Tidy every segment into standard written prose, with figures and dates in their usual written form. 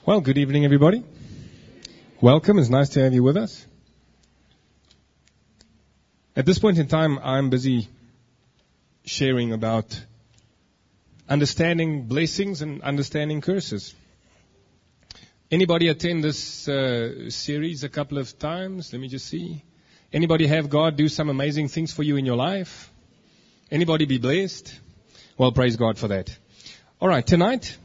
Well, good evening, everybody. Welcome. It's nice to have you with us. At this point in time, I'm busy sharing about understanding blessings and understanding curses. Anybody attend this series a couple of times? Let me just see. Anybody have God do some amazing things for you in your life? Anybody be blessed? Well, praise God for that. All right, tonight,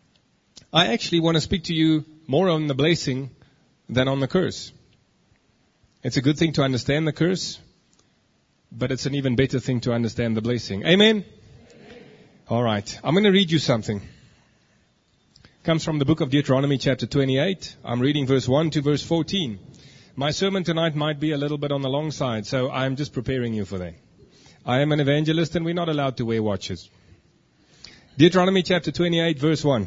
I actually want to speak to you more on the blessing than on the curse. It's a good thing to understand the curse, but it's an even better thing to understand the blessing. Amen? All right. I'm going to read you something. It comes from the book of Deuteronomy chapter 28. I'm reading verse 1 to verse 14. My sermon tonight might be a little bit on the long side, so I'm just preparing you for that. I am an evangelist and we're not allowed to wear watches. Deuteronomy chapter 28 verse 1.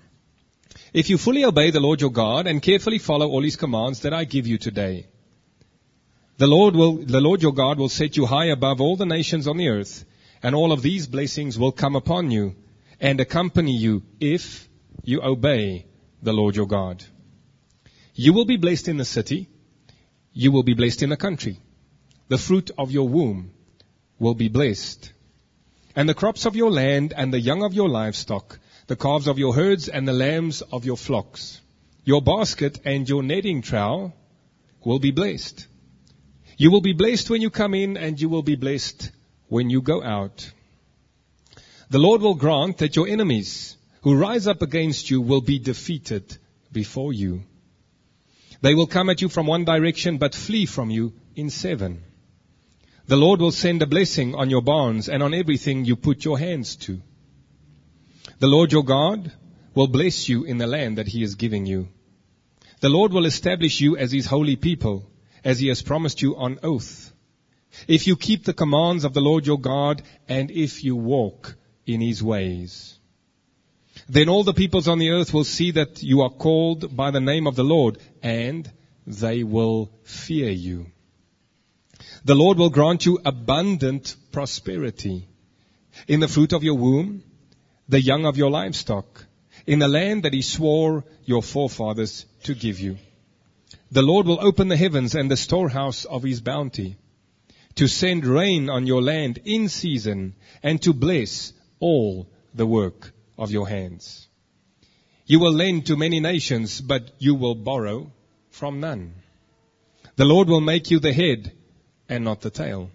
If you fully obey the Lord your God and carefully follow all his commands that I give you today, the Lord your God will set you high above all the nations on the earth, and all of these blessings will come upon you and accompany you if you obey the Lord your God. You will be blessed in the city. You will be blessed in the country. The fruit of your womb will be blessed, and the crops of your land and the young of your livestock, the calves of your herds and the lambs of your flocks. Your basket and your netting trowel will be blessed. You will be blessed when you come in, and you will be blessed when you go out. The Lord will grant that your enemies who rise up against you will be defeated before you. They will come at you from one direction, but flee from you in 7. The Lord will send a blessing on your barns and on everything you put your hands to. The Lord your God will bless you in the land that he is giving you. The Lord will establish you as his holy people, as he has promised you on oath, if you keep the commands of the Lord your God and if you walk in his ways. Then all the peoples on the earth will see that you are called by the name of the Lord, and they will fear you. The Lord will grant you abundant prosperity in the fruit of your womb, the young of your livestock, in the land that he swore your forefathers to give you. The Lord will open the heavens and the storehouse of his bounty, to send rain on your land in season, and to bless all the work of your hands. You will lend to many nations, but you will borrow from none. The Lord will make you the head and not the tail.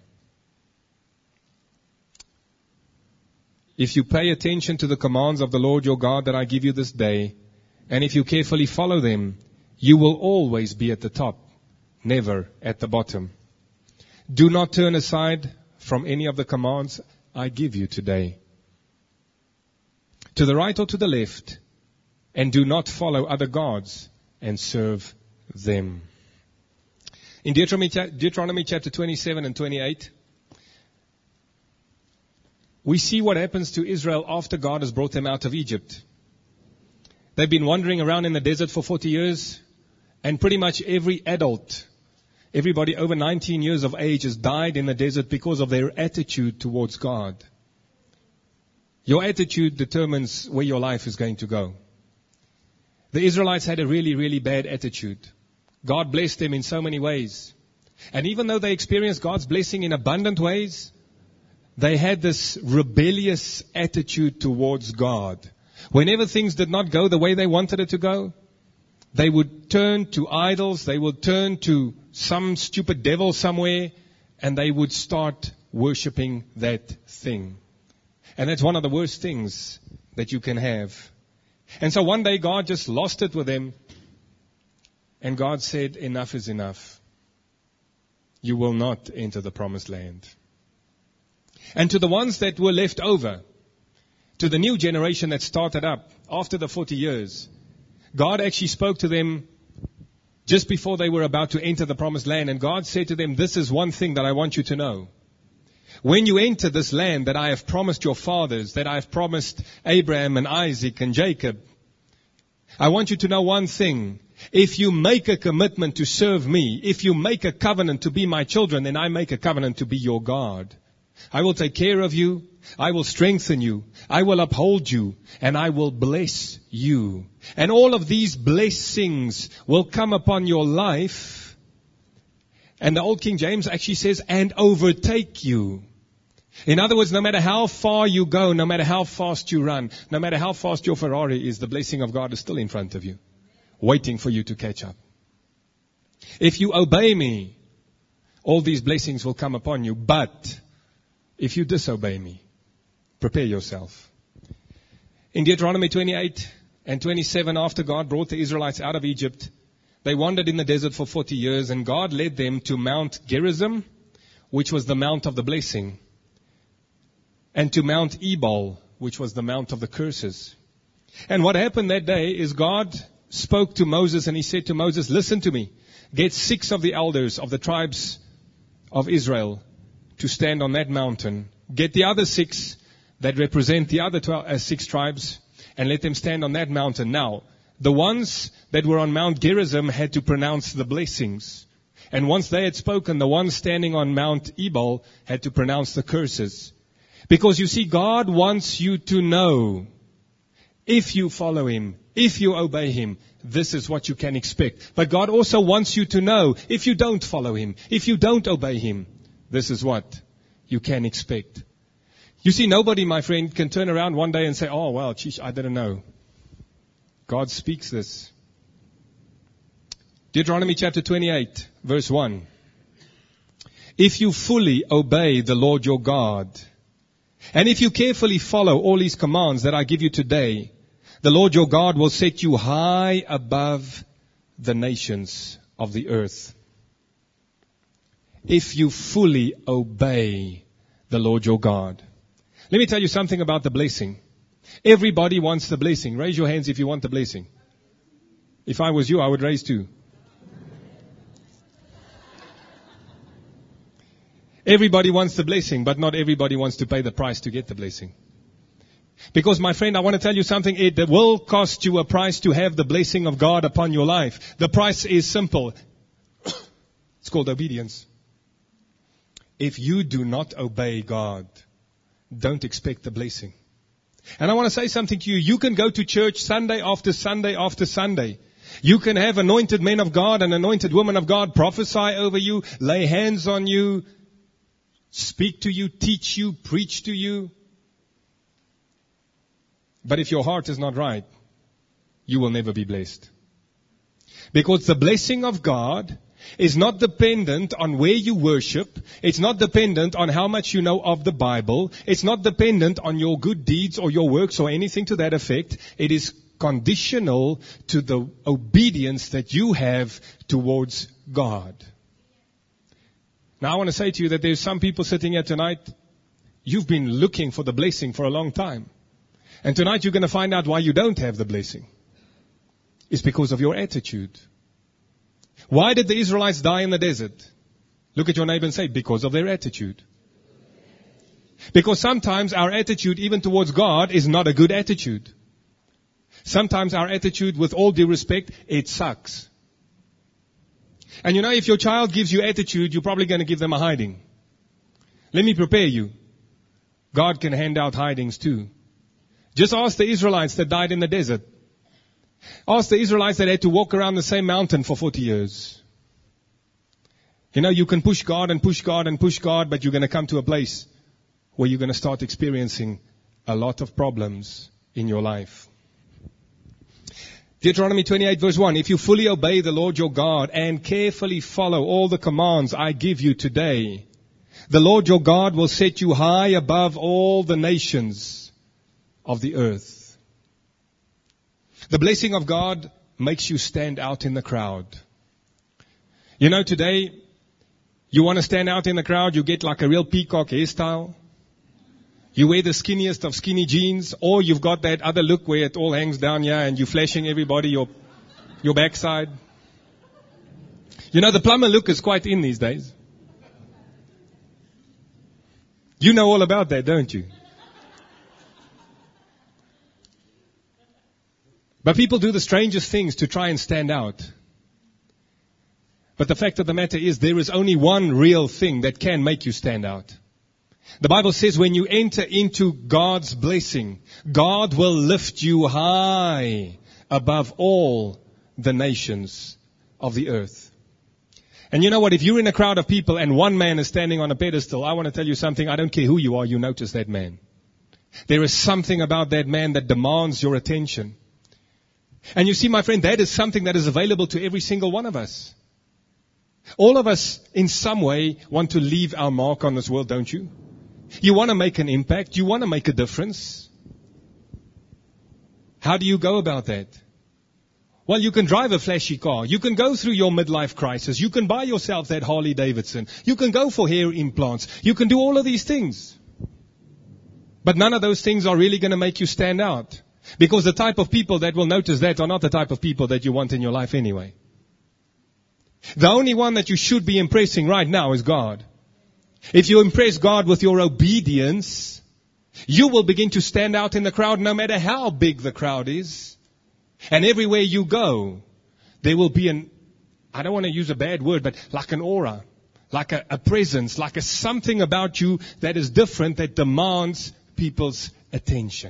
If you pay attention to the commands of the Lord your God that I give you this day, and if you carefully follow them, you will always be at the top, never at the bottom. Do not turn aside from any of the commands I give you today, to the right or to the left, and do not follow other gods and serve them. In Deuteronomy chapter 27 and 28, we see what happens to Israel after God has brought them out of Egypt. They've been wandering around in the desert for 40 years, and pretty much every adult, everybody over 19 years of age has died in the desert because of their attitude towards God. Your attitude determines where your life is going to go. The Israelites had a really, really bad attitude. God blessed them in so many ways. And even though they experienced God's blessing in abundant ways, they had this rebellious attitude towards God. Whenever things did not go the way they wanted it to go, they would turn to idols, they would turn to some stupid devil somewhere, and they would start worshiping that thing. And that's one of the worst things that you can have. And so one day God just lost it with them, and God said, enough is enough. You will not enter the promised land. And to the ones that were left over, to the new generation that started up after the 40 years, God actually spoke to them just before they were about to enter the promised land. And God said to them, this is one thing that I want you to know. When you enter this land that I have promised your fathers, that I have promised Abraham and Isaac and Jacob, I want you to know one thing. If you make a commitment to serve me, if you make a covenant to be my children, then I make a covenant to be your God. I will take care of you. I will strengthen you. I will uphold you. And I will bless you. And all of these blessings will come upon your life. And the Old King James actually says, and overtake you. In other words, no matter how far you go, no matter how fast you run, no matter how fast your Ferrari is, the blessing of God is still in front of you, waiting for you to catch up. If you obey me, all these blessings will come upon you. But if you disobey me, prepare yourself. In Deuteronomy 28 and 27, after God brought the Israelites out of Egypt, they wandered in the desert for 40 years, and God led them to Mount Gerizim, which was the mount of the blessing, and to Mount Ebal, which was the mount of the curses. And what happened that day is God spoke to Moses, and he said to Moses, listen to me. Get 6 of the elders of the tribes of Israel to stand on that mountain. Get the other 6 that represent the other 6 tribes and let them stand on that mountain. Now, the ones that were on Mount Gerizim had to pronounce the blessings. And once they had spoken, the ones standing on Mount Ebal had to pronounce the curses. Because you see, God wants you to know, if you follow Him, if you obey Him, this is what you can expect. But God also wants you to know, if you don't follow Him, if you don't obey Him, this is what you can expect. You see, nobody, my friend, can turn around one day and say, oh, well, geez, I didn't know. God speaks this. Deuteronomy chapter 28, verse 1. If you fully obey the Lord your God, and if you carefully follow all His commands that I give you today, the Lord your God will set you high above the nations of the earth. If you fully obey the Lord your God. Let me tell you something about the blessing. Everybody wants the blessing. Raise your hands if you want the blessing. If I was you, I would raise too. Everybody wants the blessing, but not everybody wants to pay the price to get the blessing. Because, my friend, I want to tell you something. It will cost you a price to have the blessing of God upon your life. The price is simple. It's called obedience. If you do not obey God, don't expect the blessing. And I want to say something to you. You can go to church Sunday after Sunday after Sunday. You can have anointed men of God and anointed women of God prophesy over you, lay hands on you, speak to you, teach you, preach to you. But if your heart is not right, you will never be blessed. Because the blessing of God is not dependent on where you worship. It's not dependent on how much you know of the Bible. It's not dependent on your good deeds or your works or anything to that effect. It is conditional to the obedience that you have towards God. Now, I want to say to you that there's some people sitting here tonight, you've been looking for the blessing for a long time. And tonight you're going to find out why you don't have the blessing. It's because of your attitude. Why did the Israelites die in the desert? Look at your neighbor and say, because of their attitude. Because sometimes our attitude, even towards God, is not a good attitude. Sometimes our attitude, with all due respect, it sucks. And you know, if your child gives you attitude, you're probably going to give them a hiding. Let me prepare you. God can hand out hidings too. Just ask the Israelites that died in the desert. Ask the Israelites that had to walk around the same mountain for 40 years. You know, you can push God and push God and push God, but you're going to come to a place where you're going to start experiencing a lot of problems in your life. Deuteronomy 28 verse 1, if you fully obey the Lord your God and carefully follow all the commands I give you today, the Lord your God will set you high above all the nations of the earth. The blessing of God makes you stand out in the crowd. You know, today, you want to stand out in the crowd, you get like a real peacock hairstyle. You wear the skinniest of skinny jeans, or you've got that other look where it all hangs down here and you're flashing everybody your backside. You know, the plumber look is quite in these days. You know all about that, don't you? But people do the strangest things to try and stand out. But the fact of the matter is, there is only one real thing that can make you stand out. The Bible says when you enter into God's blessing, God will lift you high above all the nations of the earth. And you know what? If you're in a crowd of people and one man is standing on a pedestal, I want to tell you something. I don't care who you are, you notice that man. There is something about that man that demands your attention. And you see, my friend, that is something that is available to every single one of us. All of us, in some way, want to leave our mark on this world, don't you? You want to make an impact. You want to make a difference. How do you go about that? Well, you can drive a flashy car. You can go through your midlife crisis. You can buy yourself that Harley Davidson. You can go for hair implants. You can do all of these things. But none of those things are really going to make you stand out. Because the type of people that will notice that are not the type of people that you want in your life anyway. The only one that you should be impressing right now is God. If you impress God with your obedience, you will begin to stand out in the crowd no matter how big the crowd is. And everywhere you go, there will be I don't want to use a bad word, but like an aura, like a presence, like something about you that is different, that demands people's attention.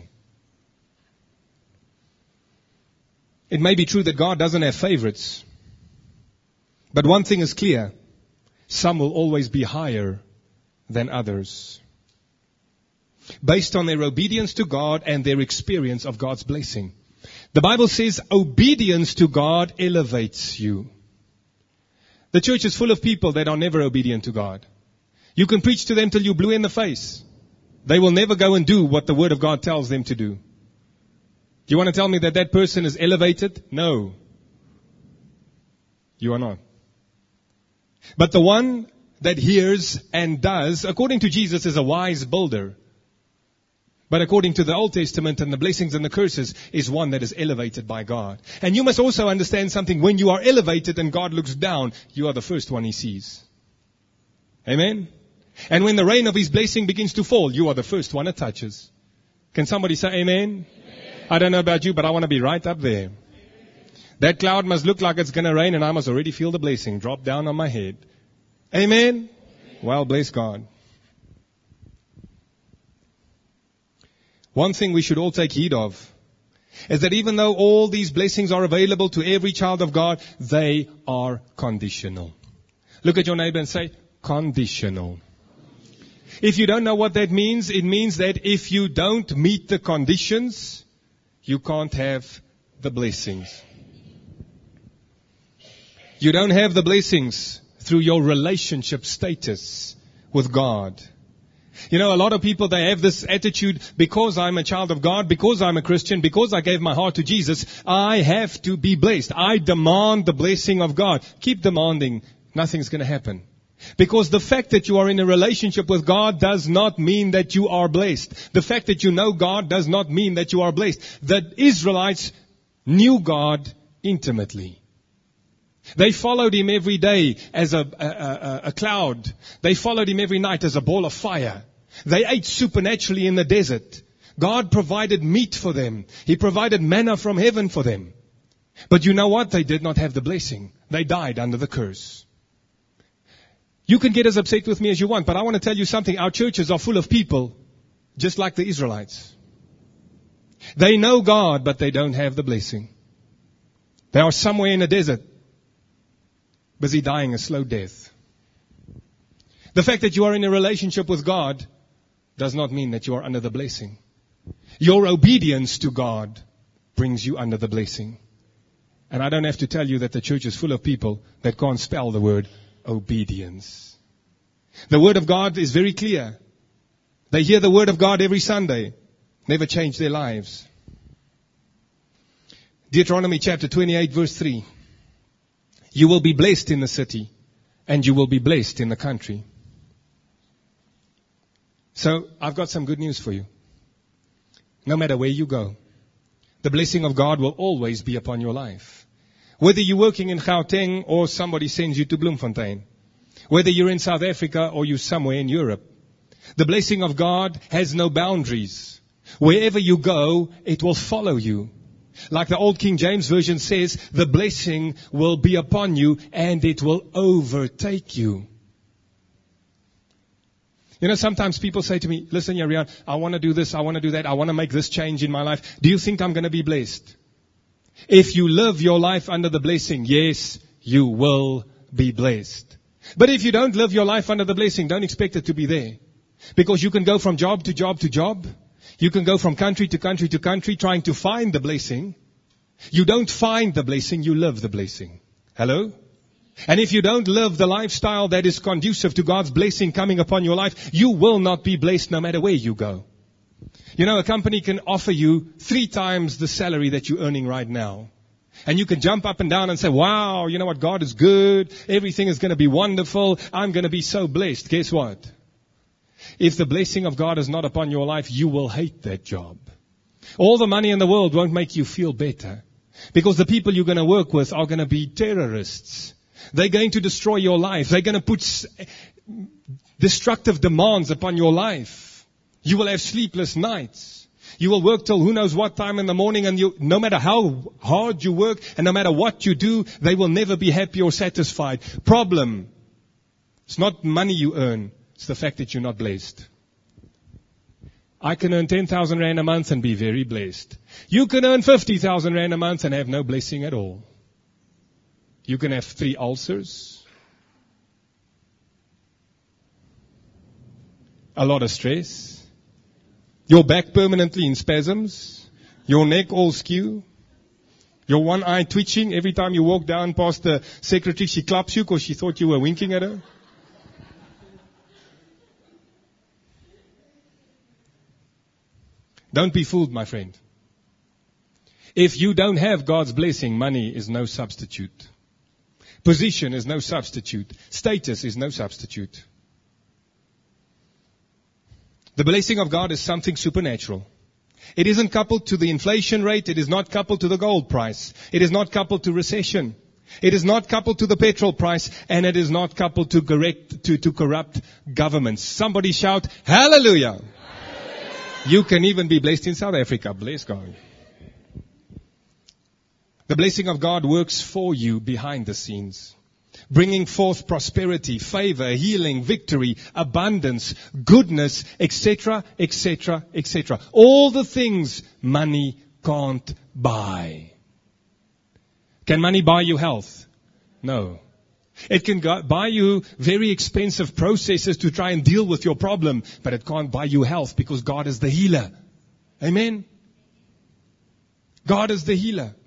It may be true that God doesn't have favorites. But one thing is clear. Some will always be higher than others. Based on their obedience to God and their experience of God's blessing. The Bible says obedience to God elevates you. The church is full of people that are never obedient to God. You can preach to them till you're blue in the face. They will never go and do what the Word of God tells them to do. Do you want to tell me that that person is elevated? No. You are not. But the one that hears and does, according to Jesus, is a wise builder. But according to the Old Testament and the blessings and the curses, is one that is elevated by God. And you must also understand something. When you are elevated and God looks down, you are the first one He sees. Amen? And when the rain of His blessing begins to fall, you are the first one it touches. Can somebody say amen? I don't know about you, but I want to be right up there. That cloud must look like it's going to rain, and I must already feel the blessing drop down on my head. Amen? Well, bless God. One thing we should all take heed of is that even though all these blessings are available to every child of God, they are conditional. Look at your neighbor and say, conditional. If you don't know what that means, it means that if you don't meet the conditions, you can't have the blessings. You don't have the blessings through your relationship status with God. You know, a lot of people, they have this attitude, because I'm a child of God, because I'm a Christian, because I gave my heart to Jesus, I have to be blessed. I demand the blessing of God. Keep demanding. Nothing's going to happen. Because the fact that you are in a relationship with God does not mean that you are blessed. The fact that you know God does not mean that you are blessed. The Israelites knew God intimately. They followed Him every day as a cloud. They followed Him every night as a ball of fire. They ate supernaturally in the desert. God provided meat for them. He provided manna from heaven for them. But you know what? They did not have the blessing. They died under the curse. You can get as upset with me as you want, but I want to tell you something. Our churches are full of people just like the Israelites. They know God, but they don't have the blessing. They are somewhere in a desert, busy dying a slow death. The fact that you are in a relationship with God does not mean that you are under the blessing. Your obedience to God brings you under the blessing. And I don't have to tell you that the church is full of people that can't spell the word obedience. The Word of God is very clear. They hear the Word of God every Sunday. Never change their lives. Deuteronomy chapter 28 verse 3. You will be blessed in the city, and you will be blessed in the country. So, I've got some good news for you. No matter where you go, the blessing of God will always be upon your life. Whether you're working in Gauteng or somebody sends you to Bloemfontein. Whether you're in South Africa or you're somewhere in Europe. The blessing of God has no boundaries. Wherever you go, it will follow you. Like the old King James Version says, the blessing will be upon you and it will overtake you. You You know, sometimes people say to me, listen, Yarian, I want to do this, I want to do that, I want to make this change in my life. Do you think I'm going to be blessed? If you live your life under the blessing, yes, you will be blessed. But if you don't live your life under the blessing, don't expect it to be there. Because you can go from job to job to job. You can go from country to country to country trying to find the blessing. You don't find the blessing, you live the blessing. Hello? And if you don't live the lifestyle that is conducive to God's blessing coming upon your life, you will not be blessed no matter where you go. You know, a company can offer you 3 times the salary that you're earning right now. And you can jump up and down and say, wow, you know what, God is good. Everything is going to be wonderful. I'm going to be so blessed. Guess what? If the blessing of God is not upon your life, you will hate that job. All the money in the world won't make you feel better. Because the people you're going to work with are going to be terrorists. They're going to destroy your life. They're going to put destructive demands upon your life. You will have sleepless nights. You will work till who knows what time in the morning, and no matter how hard you work and no matter what you do, they will never be happy or satisfied. Problem. It's not money you earn. It's the fact that you're not blessed. I can earn 10,000 rand a month and be very blessed. You can earn 50,000 rand a month and have no blessing at all. You can have 3 ulcers, a lot of stress, your back permanently in spasms, your neck all skew, your one eye twitching every time you walk down past the secretary. She claps you because she thought you were winking at her. Don't be fooled, my friend. If you don't have God's blessing, money is no substitute. Position is no substitute. Status is no substitute. The blessing of God is something supernatural. It isn't coupled to the inflation rate. It is not coupled to the gold price. It is not coupled to recession. It is not coupled to the petrol price. And it is not coupled to corrupt governments. Somebody shout, hallelujah. You can even be blessed in South Africa. Bless God. The blessing of God works for you behind the scenes, bringing forth prosperity, favor, healing, victory, abundance, goodness, etc., etc., etc. All the things money can't buy. Can money buy you health? No. It can buy you very expensive processes to try and deal with your problem, but it can't buy you health because God is the healer. Amen? God is the healer.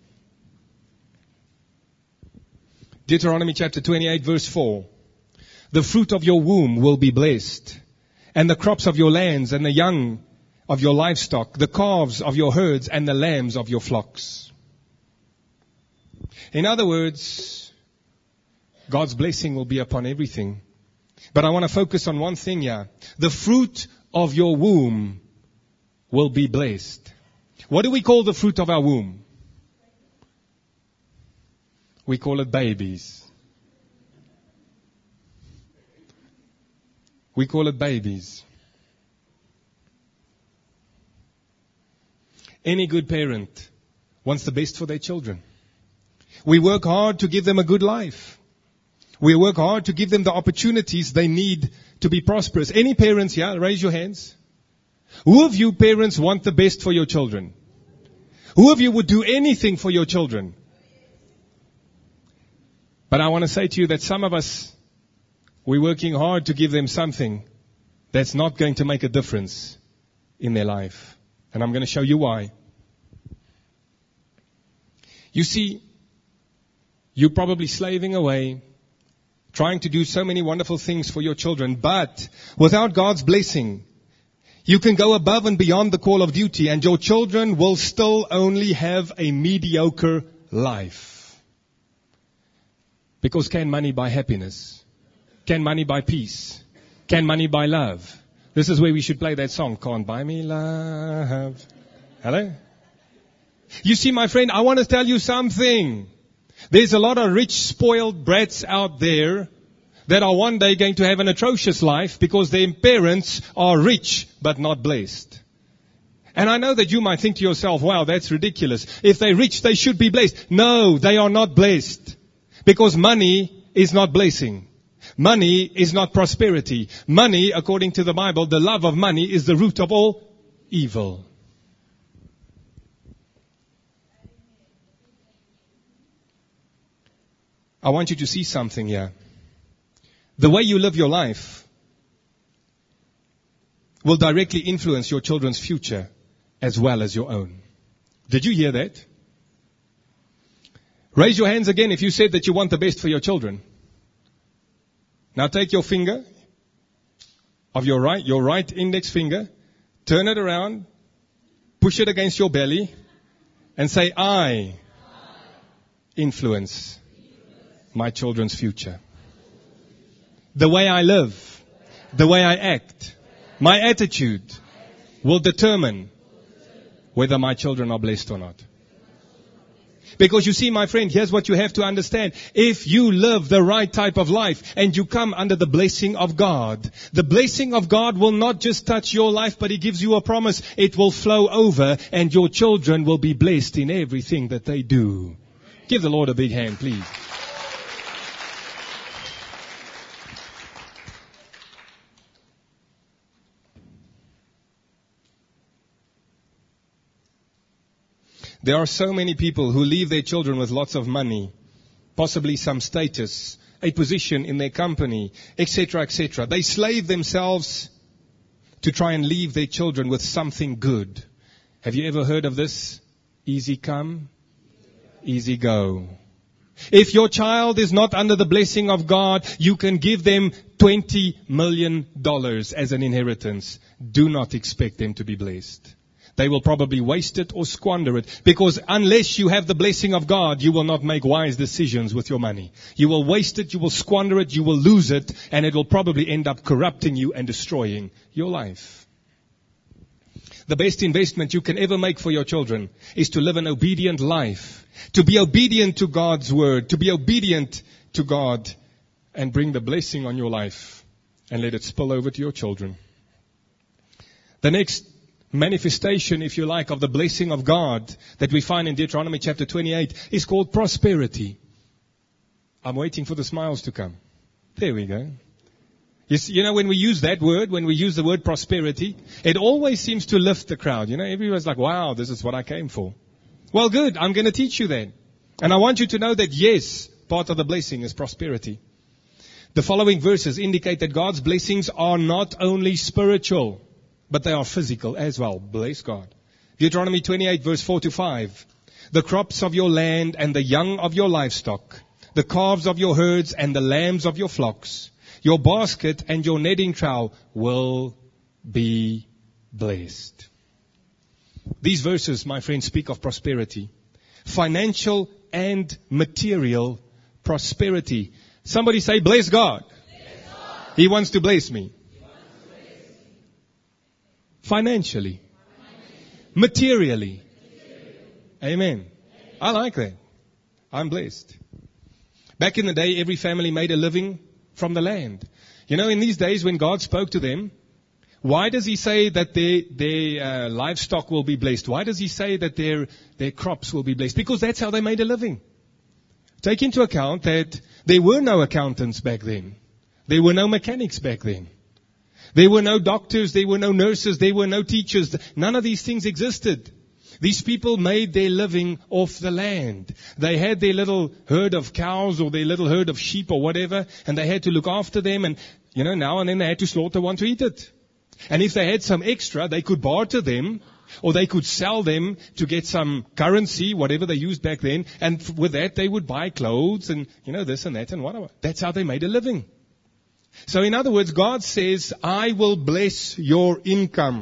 Deuteronomy chapter 28 verse 4. The fruit of your womb will be blessed, and the crops of your lands, and the young of your livestock, the calves of your herds, and the lambs of your flocks. In other words, God's blessing will be upon everything. But I want to focus on one thing here. The fruit of your womb will be blessed. What do we call the fruit of our womb? We call it babies. We call it babies. Any good parent wants the best for their children. We work hard to give them a good life. We work hard to give them the opportunities they need to be prosperous. Any parents here? Raise your hands. Who of you parents want the best for your children? Who of you would do anything for your children? But I want to say to you that some of us, we're working hard to give them something that's not going to make a difference in their life. And I'm going to show you why. You see, you're probably slaving away, trying to do so many wonderful things for your children, but without God's blessing, you can go above and beyond the call of duty, and your children will still only have a mediocre life. Because can money buy happiness? Can money buy peace? Can money buy love? This is where we should play that song, Can't Buy Me Love. Hello? You see, my friend, I want to tell you something. There's a lot of rich, spoiled brats out there that are one day going to have an atrocious life because their parents are rich but not blessed. And I know that you might think to yourself, wow, that's ridiculous. If they're rich, they should be blessed. No, they are not blessed. Because money is not blessing. Money is not prosperity. Money, according to the Bible, the love of money is the root of all evil. I want you to see something here. The way you live your life will directly influence your children's future as well as your own. Did you hear that? Raise your hands again if you said that you want the best for your children. Now take your finger of your right index finger, turn it around, push it against your belly, and say, I influence my children's future. The way I live, the way I act, my attitude will determine whether my children are blessed or not. Because you see, my friend, here's what you have to understand. If you live the right type of life and you come under the blessing of God, the blessing of God will not just touch your life, but He gives you a promise. It will flow over and your children will be blessed in everything that they do. Give the Lord a big hand, please. There are so many people who leave their children with lots of money, possibly some status, a position in their company, etc., etc. They slave themselves to try and leave their children with something good. Have you ever heard of this? Easy come, easy go. If your child is not under the blessing of God, you can give them $20 million as an inheritance. Do not expect them to be blessed. They will probably waste it or squander it. Because unless you have the blessing of God, you will not make wise decisions with your money. You will waste it, you will squander it, you will lose it, and it will probably end up corrupting you and destroying your life. The best investment you can ever make for your children is to live an obedient life. To be obedient to God's word. To be obedient to God and bring the blessing on your life and let it spill over to your children. The next manifestation, if you like, of the blessing of God that we find in Deuteronomy chapter 28 is called prosperity. I'm waiting for the smiles to come. There we go. You know, when we use that word, when we use the word prosperity, it always seems to lift the crowd. You know, everyone's like, wow, this is what I came for. Well, good. I'm going to teach you that. And I want you to know that, yes, part of the blessing is prosperity. The following verses indicate that God's blessings are not only spiritual, but they are physical as well. Bless God. Deuteronomy 28 verse 4 to 5. The crops of your land and the young of your livestock, the calves of your herds and the lambs of your flocks, your basket and your netting trowel will be blessed. These verses, my friends, speak of prosperity. Financial and material prosperity. Somebody say, bless God. Bless God. He wants to bless me. Financially. Materially. Amen. I like that. I'm blessed. Back in the day, every family made a living from the land. You know, in these days when God spoke to them, why does He say that their livestock will be blessed? Why does He say that their crops will be blessed? Because that's how they made a living. Take into account that there were no accountants back then. There were no mechanics back then. There were no doctors, there were no nurses, there were no teachers. None of these things existed. These people made their living off the land. They had their little herd of cows or their little herd of sheep or whatever, and they had to look after them, and, you know, now and then they had to slaughter one to eat it. And if they had some extra, they could barter them, or they could sell them to get some currency, whatever they used back then, and with that they would buy clothes and, you know, this and that and whatever. That's how they made a living. So in other words, God says, I will bless your income.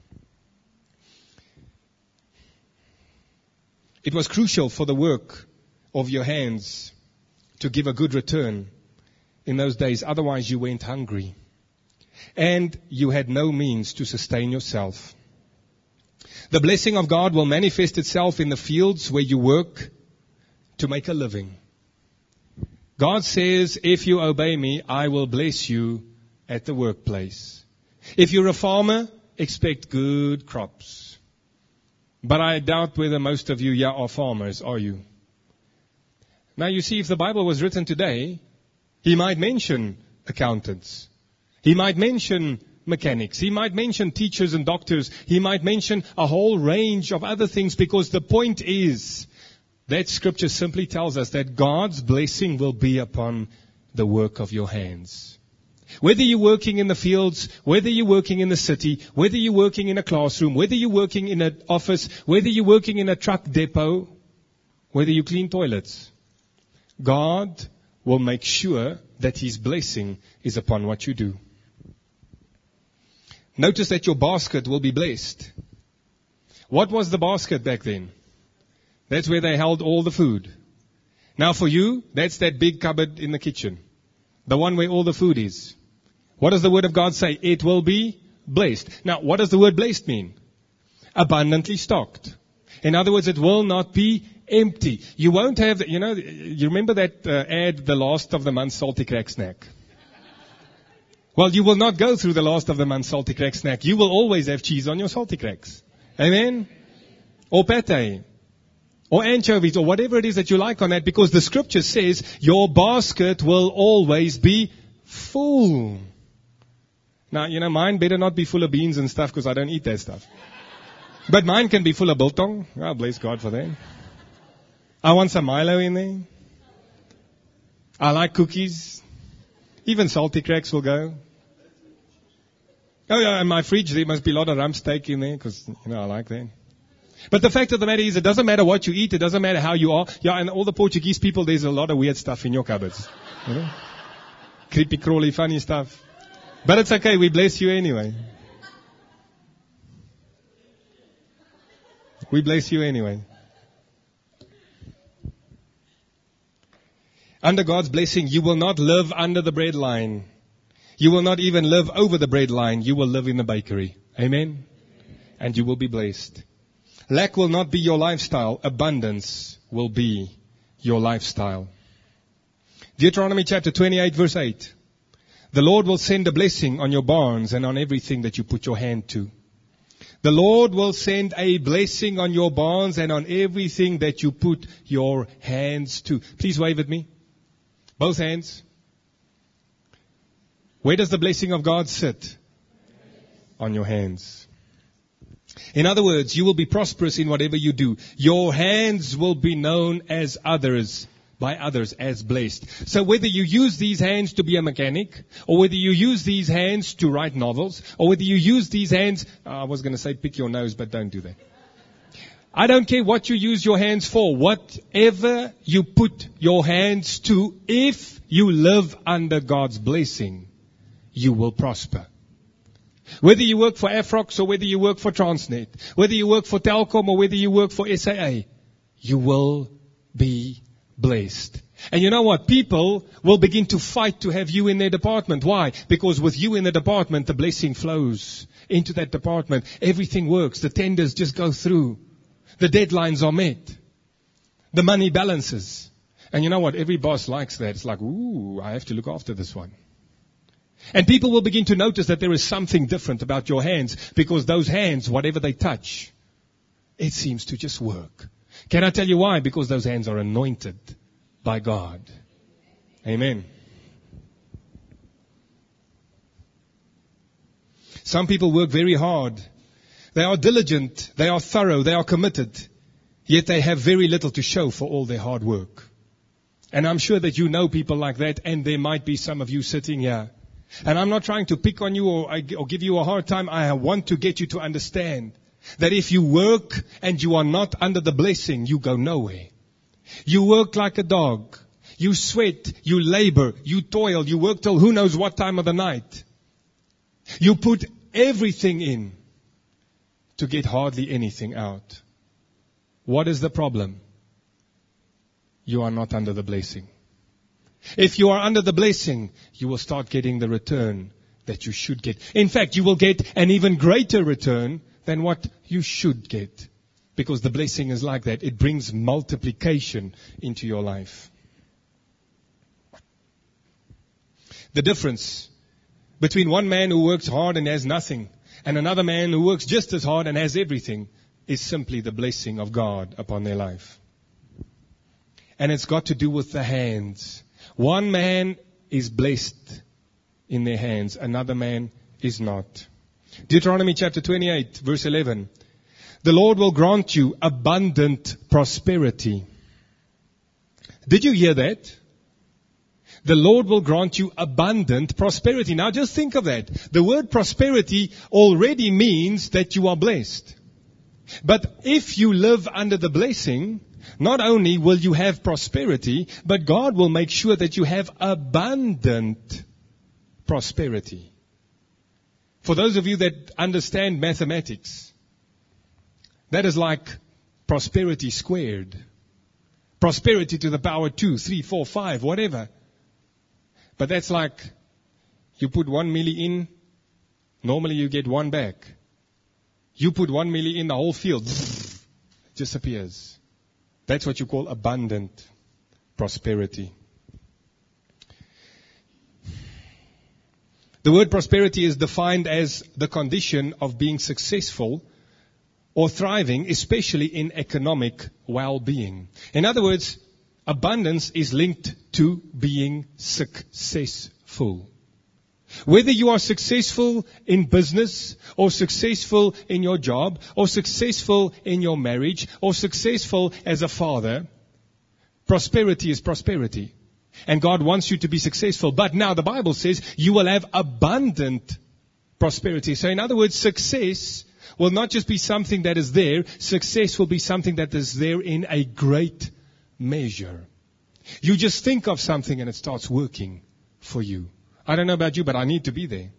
It was crucial for the work of your hands to give a good return in those days. Otherwise you went hungry. And you had no means to sustain yourself. The blessing of God will manifest itself in the fields where you work to make a living. God says, if you obey me, I will bless you at the workplace. If you're a farmer, expect good crops. But I doubt whether most of you are farmers, are you? Now you see, if the Bible was written today, He might mention accountants. He might mention mechanics. He might mention teachers and doctors. He might mention a whole range of other things, because the point is that Scripture simply tells us that God's blessing will be upon the work of your hands. Whether you're working in the fields, whether you're working in the city, whether you're working in a classroom, whether you're working in an office, whether you're working in a truck depot, whether you clean toilets, God will make sure that His blessing is upon what you do. Notice that your basket will be blessed. What was the basket back then? That's where they held all the food. Now for you, that's that big cupboard in the kitchen. The one where all the food is. What does the Word of God say? It will be blessed. Now, what does the word blessed mean? Abundantly stocked. In other words, it will not be empty. You won't have, you remember that ad, the last of the month salty crack snack? Well, you will not go through the last of the month salty crack snack. You will always have cheese on your salty cracks. Amen? Or pate. Or anchovies, or whatever it is that you like on that, because the Scripture says your basket will always be full. Now, mine better not be full of beans and stuff, because I don't eat that stuff. But mine can be full of biltong. Oh, bless God for that. I want some Milo in there. I like cookies. Even salty cracks will go. Oh yeah, in my fridge there must be a lot of rump steak in there, because, I like that. But the fact of the matter is, it doesn't matter what you eat, it doesn't matter how you are. Yeah, and all the Portuguese people, there's a lot of weird stuff in your cupboards. Creepy, crawly, funny stuff. But it's okay, we bless you anyway. We bless you anyway. Under God's blessing, you will not live under the bread line. You will not even live over the bread line. You will live in the bakery. Amen? And you will be blessed. Lack will not be your lifestyle. Abundance will be your lifestyle. Deuteronomy chapter 28 verse 8. The Lord will send a blessing on your barns and on everything that you put your hand to. The Lord will send a blessing on your barns and on everything that you put your hands to. Please wave at me. Both hands. Where does the blessing of God sit? On your hands. In other words, you will be prosperous in whatever you do. Your hands will be known as by others as blessed. So whether you use these hands to be a mechanic, or whether you use these hands to write novels, or whether you use these hands, I was going to say pick your nose, but don't do that. I don't care what you use your hands for. Whatever you put your hands to, if you live under God's blessing, you will prosper. Whether you work for Afrox or whether you work for Transnet, whether you work for Telkom or whether you work for SAA, you will be blessed. And you know what? People will begin to fight to have you in their department. Why? Because with you in the department, the blessing flows into that department. Everything works. The tenders just go through. The deadlines are met. The money balances. And you know what? Every boss likes that. It's like, ooh, I have to look after this one. And people will begin to notice that there is something different about your hands, because those hands, whatever they touch, it seems to just work. Can I tell you why? Because those hands are anointed by God. Amen. Some people work very hard. They are diligent. They are thorough. They are committed. Yet they have very little to show for all their hard work. And I'm sure that you know people like that, and there might be some of you sitting here. And I'm not trying to pick on you or give you a hard time. I want to get you to understand that if you work and you are not under the blessing, you go nowhere. You work like a dog. You sweat. You labor. You toil. You work till who knows what time of the night. You put everything in to get hardly anything out. What is the problem? You are not under the blessing. If you are under the blessing, you will start getting the return that you should get. In fact, you will get an even greater return than what you should get. Because the blessing is like that. It brings multiplication into your life. The difference between one man who works hard and has nothing and another man who works just as hard and has everything is simply the blessing of God upon their life. And it's got to do with the hands. One man is blessed in their hands. Another man is not. Deuteronomy chapter 28, verse 11. The Lord will grant you abundant prosperity. Did you hear that? The Lord will grant you abundant prosperity. Now just think of that. The word prosperity already means that you are blessed. But if you live under the blessing, not only will you have prosperity, but God will make sure that you have abundant prosperity. For those of you that understand mathematics, that is like prosperity squared. Prosperity to the power 2, 3, 4, 5, whatever. But that's like you put 1 milli in, normally you get 1 back. You put 1 milli in, the whole field disappears. That's what you call abundant prosperity. The word prosperity is defined as the condition of being successful or thriving, especially in economic well-being. In other words, abundance is linked to being successful. Whether you are successful in business, or successful in your job, or successful in your marriage, or successful as a father, prosperity is prosperity. And God wants you to be successful. But now the Bible says you will have abundant prosperity. So in other words, success will not just be something that is there. Success will be something that is there in a great measure. You just think of something and it starts working for you. I don't know about you, but I need to be there.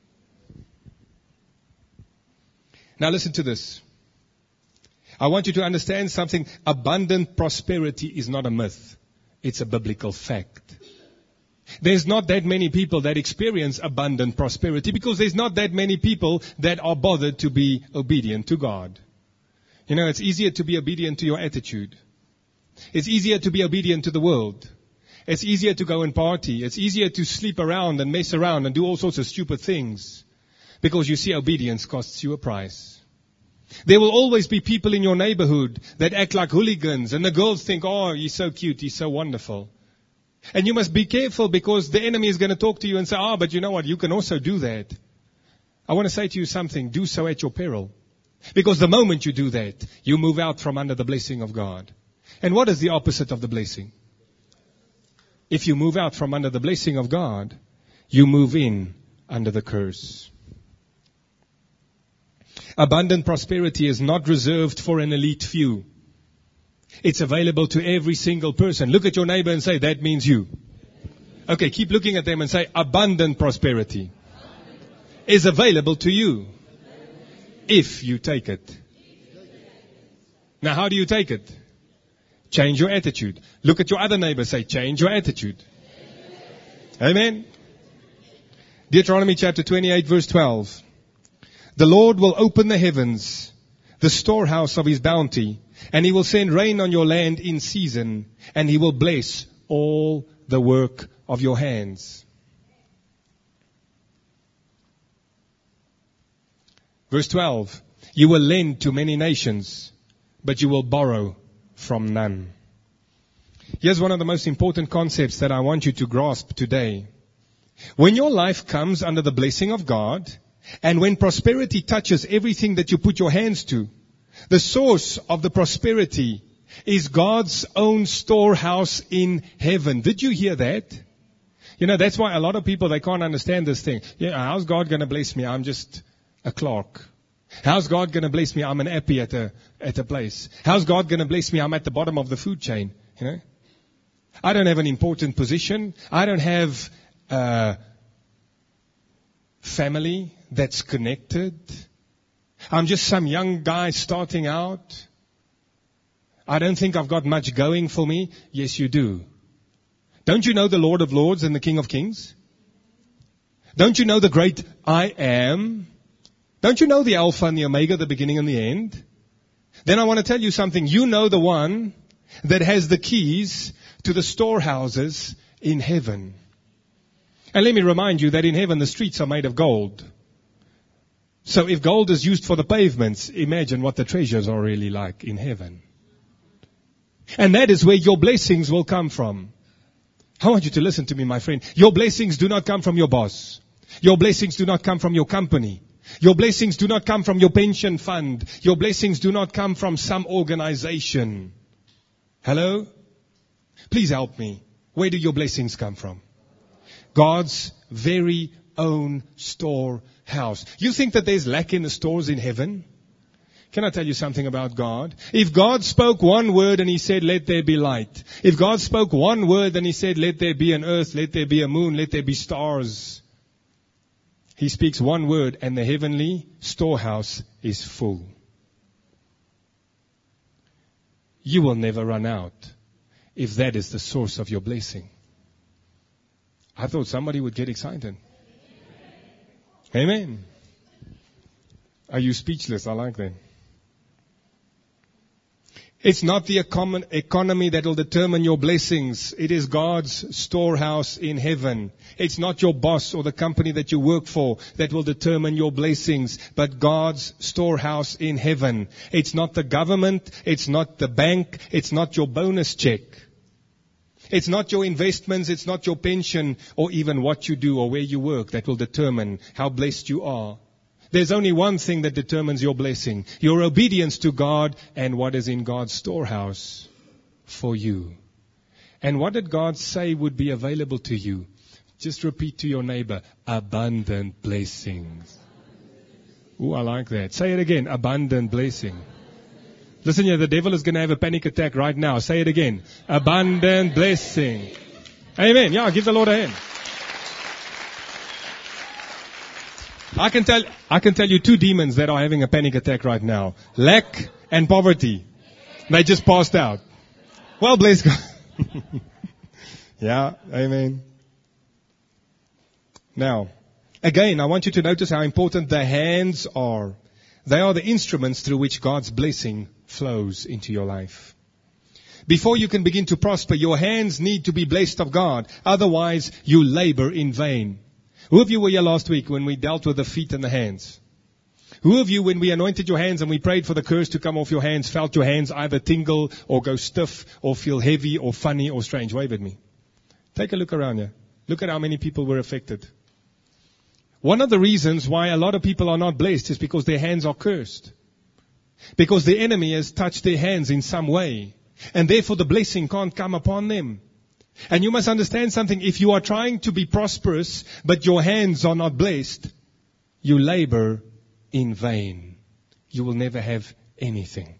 Now listen to this. I want you to understand something. Abundant prosperity is not a myth. It's a biblical fact. There's not that many people that experience abundant prosperity because there's not that many people that are bothered to be obedient to God. You know, it's easier to be obedient to your attitude. It's easier to be obedient to the world. It's easier to go and party. It's easier to sleep around and mess around and do all sorts of stupid things because you see obedience costs you a price. There will always be people in your neighborhood that act like hooligans and the girls think, oh, he's so cute, he's so wonderful. And you must be careful because the enemy is going to talk to you and say, but you know what, you can also do that. I want to say to you something, do so at your peril. Because the moment you do that, you move out from under the blessing of God. And what is the opposite of the blessing? If you move out from under the blessing of God, you move in under the curse. Abundant prosperity is not reserved for an elite few. It's available to every single person. Look at your neighbor and say, that means you. Okay, keep looking at them and say, abundant prosperity is available to you if you take it. Now, how do you take it? Change your attitude. Look at your other neighbor, say, change your attitude. Amen. Deuteronomy chapter 28, verse 12. The Lord will open the heavens, the storehouse of his bounty, and he will send rain on your land in season, and he will bless all the work of your hands. Verse 12. You will lend to many nations, but you will borrow from none. Here's one of the most important concepts that I want you to grasp today. When your life comes under the blessing of God, and when prosperity touches everything that you put your hands to, the source of the prosperity is God's own storehouse in heaven. Did you hear that? You know, that's why a lot of people, they can't understand this thing. Yeah, how's God going to bless me? I'm just a clerk. How's God going to bless me? I'm an appy at a place. How's God going to bless me? I'm at the bottom of the food chain. You know, I don't have an important position. I don't have family that's connected. I'm just some young guy starting out. I don't think I've got much going for me. Yes, you do. Don't you know the Lord of Lords and the King of Kings? Don't you know the great I am? Don't you know the Alpha and the Omega, the beginning and the end? Then I want to tell you something. You know the one that has the keys to the storehouses in heaven. And let me remind you that in heaven the streets are made of gold. So if gold is used for the pavements, imagine what the treasures are really like in heaven. And that is where your blessings will come from. I want you to listen to me, my friend. Your blessings do not come from your boss. Your blessings do not come from your company. Your blessings do not come from your pension fund. Your blessings do not come from some organization. Hello? Please help me. Where do your blessings come from? God's very own storehouse. You think that there's lack in the stores in heaven? Can I tell you something about God? If God spoke one word and He said, let there be light. If God spoke one word and He said, let there be an earth, let there be a moon, let there be stars. He speaks one word and the heavenly storehouse is full. You will never run out if that is the source of your blessing. I thought somebody would get excited. Amen. Are you speechless? I like that. It's not the economy that will determine your blessings. It is God's storehouse in heaven. It's not your boss or the company that you work for that will determine your blessings, but God's storehouse in heaven. It's not the government. It's not the bank. It's not your bonus check. It's not your investments. It's not your pension or even what you do or where you work that will determine how blessed you are. There's only one thing that determines your blessing. Your obedience to God and what is in God's storehouse for you. And what did God say would be available to you? Just repeat to your neighbor, abundant blessings. Ooh, I like that. Say it again, abundant blessing. Listen here, the devil is going to have a panic attack right now. Say it again, abundant blessing. Amen. Yeah, give the Lord a hand. I can tell you two demons that are having a panic attack right now. Lack and poverty. They just passed out. Well, bless God. Yeah, amen. Now, again, I want you to notice how important the hands are. They are the instruments through which God's blessing flows into your life. Before you can begin to prosper, your hands need to be blessed of God. Otherwise, you labor in vain. Who of you were here last week when we dealt with the feet and the hands? Who of you, when we anointed your hands and we prayed for the curse to come off your hands, felt your hands either tingle or go stiff or feel heavy or funny or strange? Wave at me. Take a look around here. Look at how many people were affected. One of the reasons why a lot of people are not blessed is because their hands are cursed. Because the enemy has touched their hands in some way. And therefore the blessing can't come upon them. And you must understand something. If you are trying to be prosperous, but your hands are not blessed, you labor in vain. You will never have anything.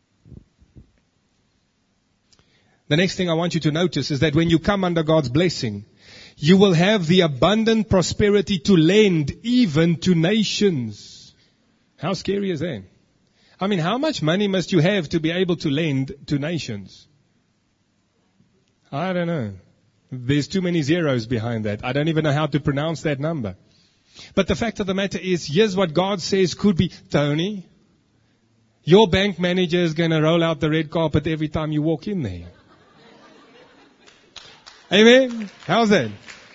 The next thing I want you to notice is that when you come under God's blessing, you will have the abundant prosperity to lend even to nations. How scary is that? I mean, how much money must you have to be able to lend to nations? I don't know. There's too many zeros behind that. I don't even know how to pronounce that number. But the fact of the matter is, here's what God says could be. Tony, your bank manager is going to roll out the red carpet every time you walk in there. Amen? How's that?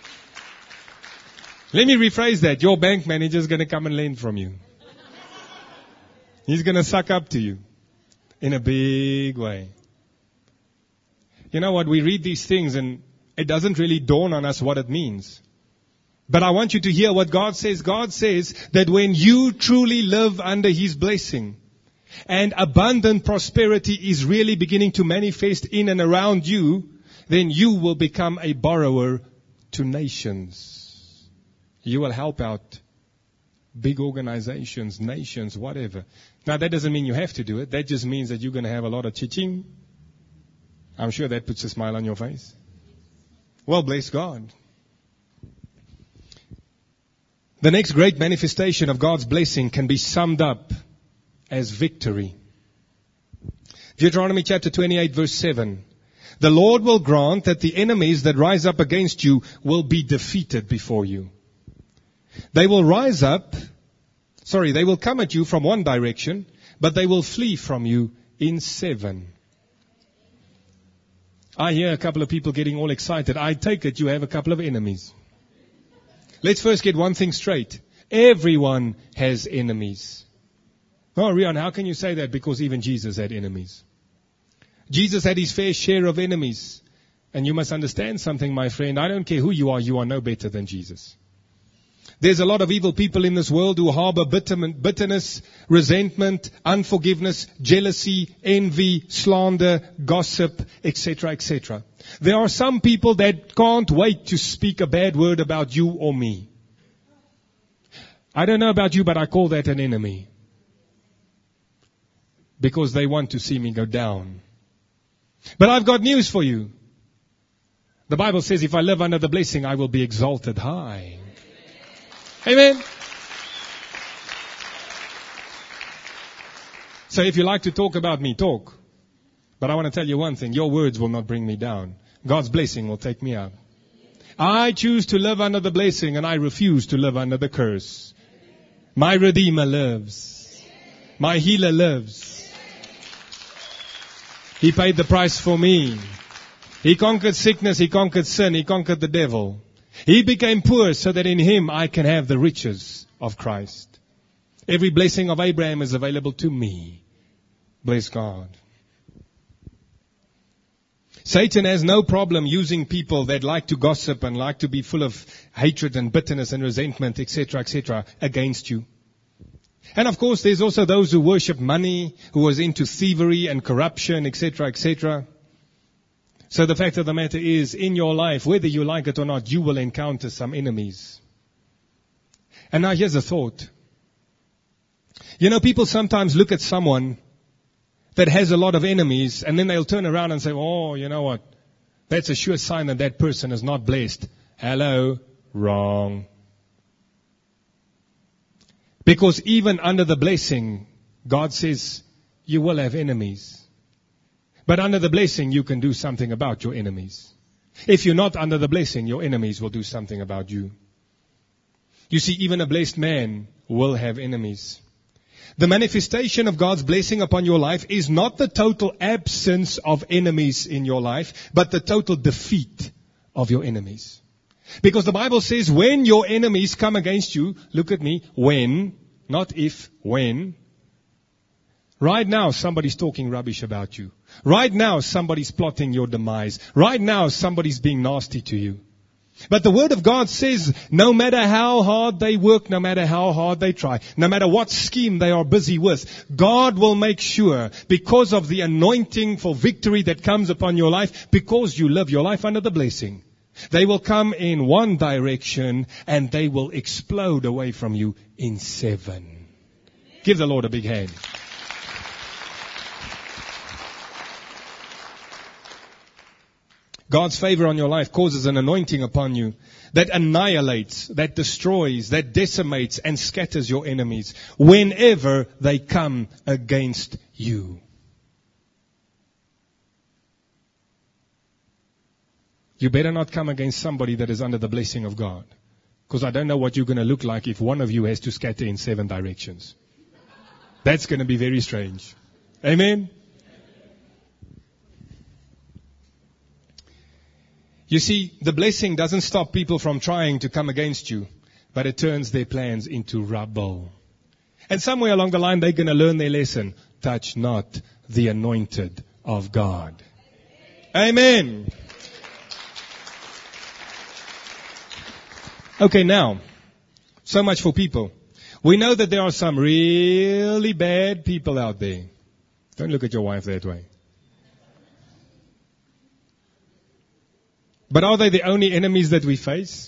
Let me rephrase that. Your bank manager is going to come and lend from you. He's going to suck up to you in a big way. You know what? We read these things and it doesn't really dawn on us what it means. But I want you to hear what God says. God says that when you truly live under His blessing and abundant prosperity is really beginning to manifest in and around you, then you will become a borrower to nations. You will help out big organizations, nations, whatever. Now that doesn't mean you have to do it. That just means that you're going to have a lot of cha-ching. I'm sure that puts a smile on your face. Well, bless God. The next great manifestation of God's blessing can be summed up as victory. Deuteronomy chapter 28 verse 7. The Lord will grant that the enemies that rise up against you will be defeated before you. They will come at you from one direction, but they will flee from you in 7. I hear a couple of people getting all excited. I take it you have a couple of enemies. Let's first get one thing straight. Everyone has enemies. Oh, Rian, how can you say that? Because even Jesus had enemies. Jesus had his fair share of enemies. And you must understand something, my friend. I don't care who you are no better than Jesus. There's a lot of evil people in this world who harbor bitterness, resentment, unforgiveness, jealousy, envy, slander, gossip, etc., etc. There are some people that can't wait to speak a bad word about you or me. I don't know about you, but I call that an enemy. Because they want to see me go down. But I've got news for you. The Bible says if I live under the blessing, I will be exalted high. Amen. So if you like to talk about me, talk. But I want to tell you one thing. Your words will not bring me down. God's blessing will take me up. I choose to live under the blessing and I refuse to live under the curse. My Redeemer lives. My Healer lives. He paid the price for me. He conquered sickness. He conquered sin. He conquered the devil. He became poor so that in Him I can have the riches of Christ. Every blessing of Abraham is available to me. Bless God. Satan has no problem using people that like to gossip and like to be full of hatred and bitterness and resentment, etc., against you. And of course, there's also those who worship money, who was into thievery and corruption, etc. So the fact of the matter is, in your life, whether you like it or not, you will encounter some enemies. And now here's a thought. You know, people sometimes look at someone that has a lot of enemies, and then they'll turn around and say, oh, you know what? That's a sure sign that that person is not blessed. Hello? Wrong. Because even under the blessing, God says, you will have enemies. But under the blessing, you can do something about your enemies. If you're not under the blessing, your enemies will do something about you. You see, even a blessed man will have enemies. The manifestation of God's blessing upon your life is not the total absence of enemies in your life, but the total defeat of your enemies. Because the Bible says when your enemies come against you, look at me, when, not if, when. Right now somebody's talking rubbish about you. Right now somebody's plotting your demise. Right now somebody's being nasty to you. But the Word of God says, no matter how hard they work, no matter how hard they try, no matter what scheme they are busy with, God will make sure, because of the anointing for victory that comes upon your life, because you live your life under the blessing, they will come in one direction and they will explode away from you in 7. Give the Lord a big hand. God's favor on your life causes an anointing upon you that annihilates, that destroys, that decimates and scatters your enemies whenever they come against you. You better not come against somebody that is under the blessing of God. Because I don't know what you're going to look like if one of you has to scatter in 7 directions. That's going to be very strange. Amen? You see, the blessing doesn't stop people from trying to come against you, but it turns their plans into rubble. And somewhere along the line, they're going to learn their lesson. Touch not the anointed of God. Amen. Okay, now, so much for people. We know that there are some really bad people out there. Don't look at your wife that way. But are they the only enemies that we face?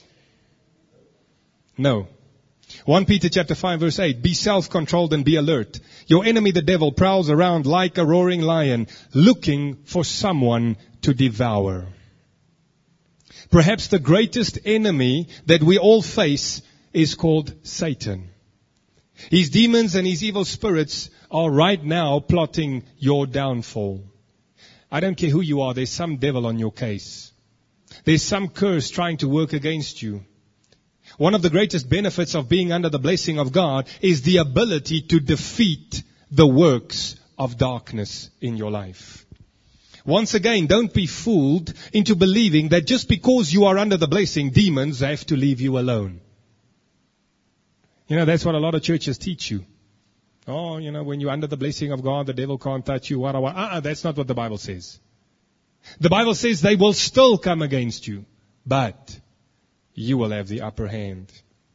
No. 1 Peter chapter 5 verse 8. Be self-controlled and be alert. Your enemy the devil prowls around like a roaring lion, looking for someone to devour. Perhaps the greatest enemy that we all face is called Satan. His demons and his evil spirits are right now plotting your downfall. I don't care who you are, there's some devil on your case. There's some curse trying to work against you. One of the greatest benefits of being under the blessing of God is the ability to defeat the works of darkness in your life. Once again, don't be fooled into believing that just because you are under the blessing, demons have to leave you alone. You know, that's what a lot of churches teach you. Oh, you know, when you're under the blessing of God, the devil can't touch you. That's not what the Bible says. The Bible says they will still come against you, but you will have the upper hand.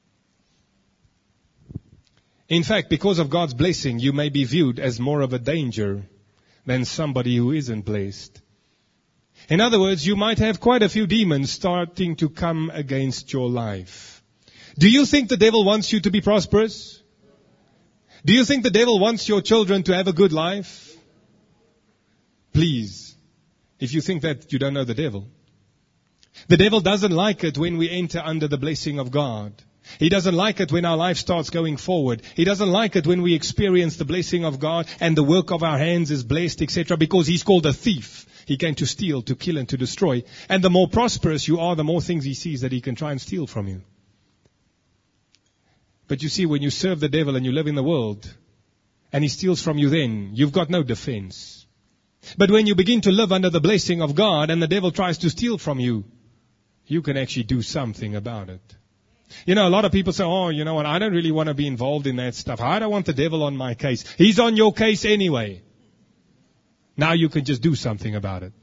In fact, because of God's blessing, you may be viewed as more of a danger than somebody who isn't blessed. In other words, you might have quite a few demons starting to come against your life. Do you think the devil wants you to be prosperous? Do you think the devil wants your children to have a good life? Please, if you think that, you don't know the devil. The devil doesn't like it when we enter under the blessing of God. He doesn't like it when our life starts going forward. He doesn't like it when we experience the blessing of God and the work of our hands is blessed, etc., because he's called a thief. He came to steal, to kill, and to destroy. And the more prosperous you are, the more things he sees that he can try and steal from you. But you see, when you serve the devil and you live in the world, and he steals from you then, you've got no defense. But when you begin to live under the blessing of God and the devil tries to steal from you, you can actually do something about it. You know, a lot of people say, oh, you know what, I don't really want to be involved in that stuff. I don't want the devil on my case. He's on your case anyway. Now you can just do something about it.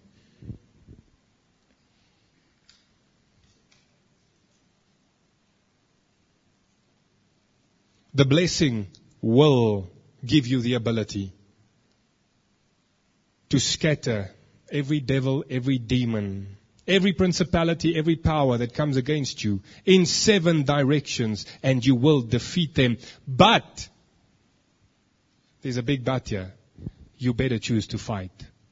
The blessing will give you the ability to scatter every devil, every demon, every principality, every power that comes against you in 7 directions, and you will defeat them. But, there's a big but here. You better choose to fight.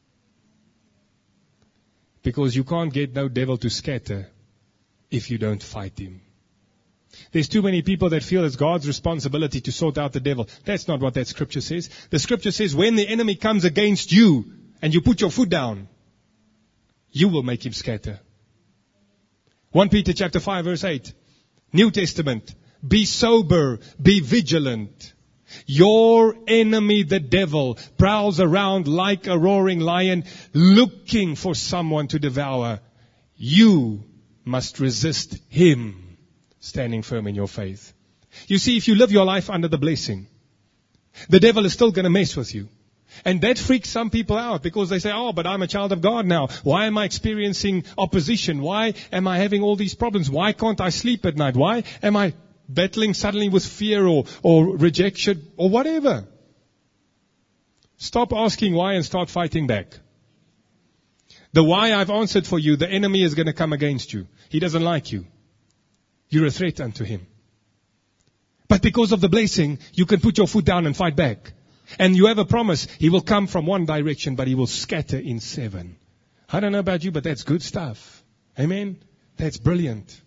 Because you can't get no devil to scatter if you don't fight him. There's too many people that feel it's God's responsibility to sort out the devil. That's not what that scripture says. The scripture says when the enemy comes against you and you put your foot down, you will make him scatter. 1 Peter chapter 5 verse 8. New Testament. Be sober, be vigilant. Your enemy, the devil, prowls around like a roaring lion looking for someone to devour. You must resist him, standing firm in your faith. You see, if you live your life under the blessing, the devil is still going to mess with you. And that freaks some people out because they say, oh, but I'm a child of God now. Why am I experiencing opposition? Why am I having all these problems? Why can't I sleep at night? Why am I battling suddenly with fear or rejection or whatever? Stop asking why and start fighting back. The why I've answered for you. The enemy is going to come against you. He doesn't like you. You're a threat unto him. But because of the blessing, you can put your foot down and fight back. And you have a promise. He will come from one direction, but he will scatter in 7. I don't know about you, but that's good stuff. Amen? That's brilliant.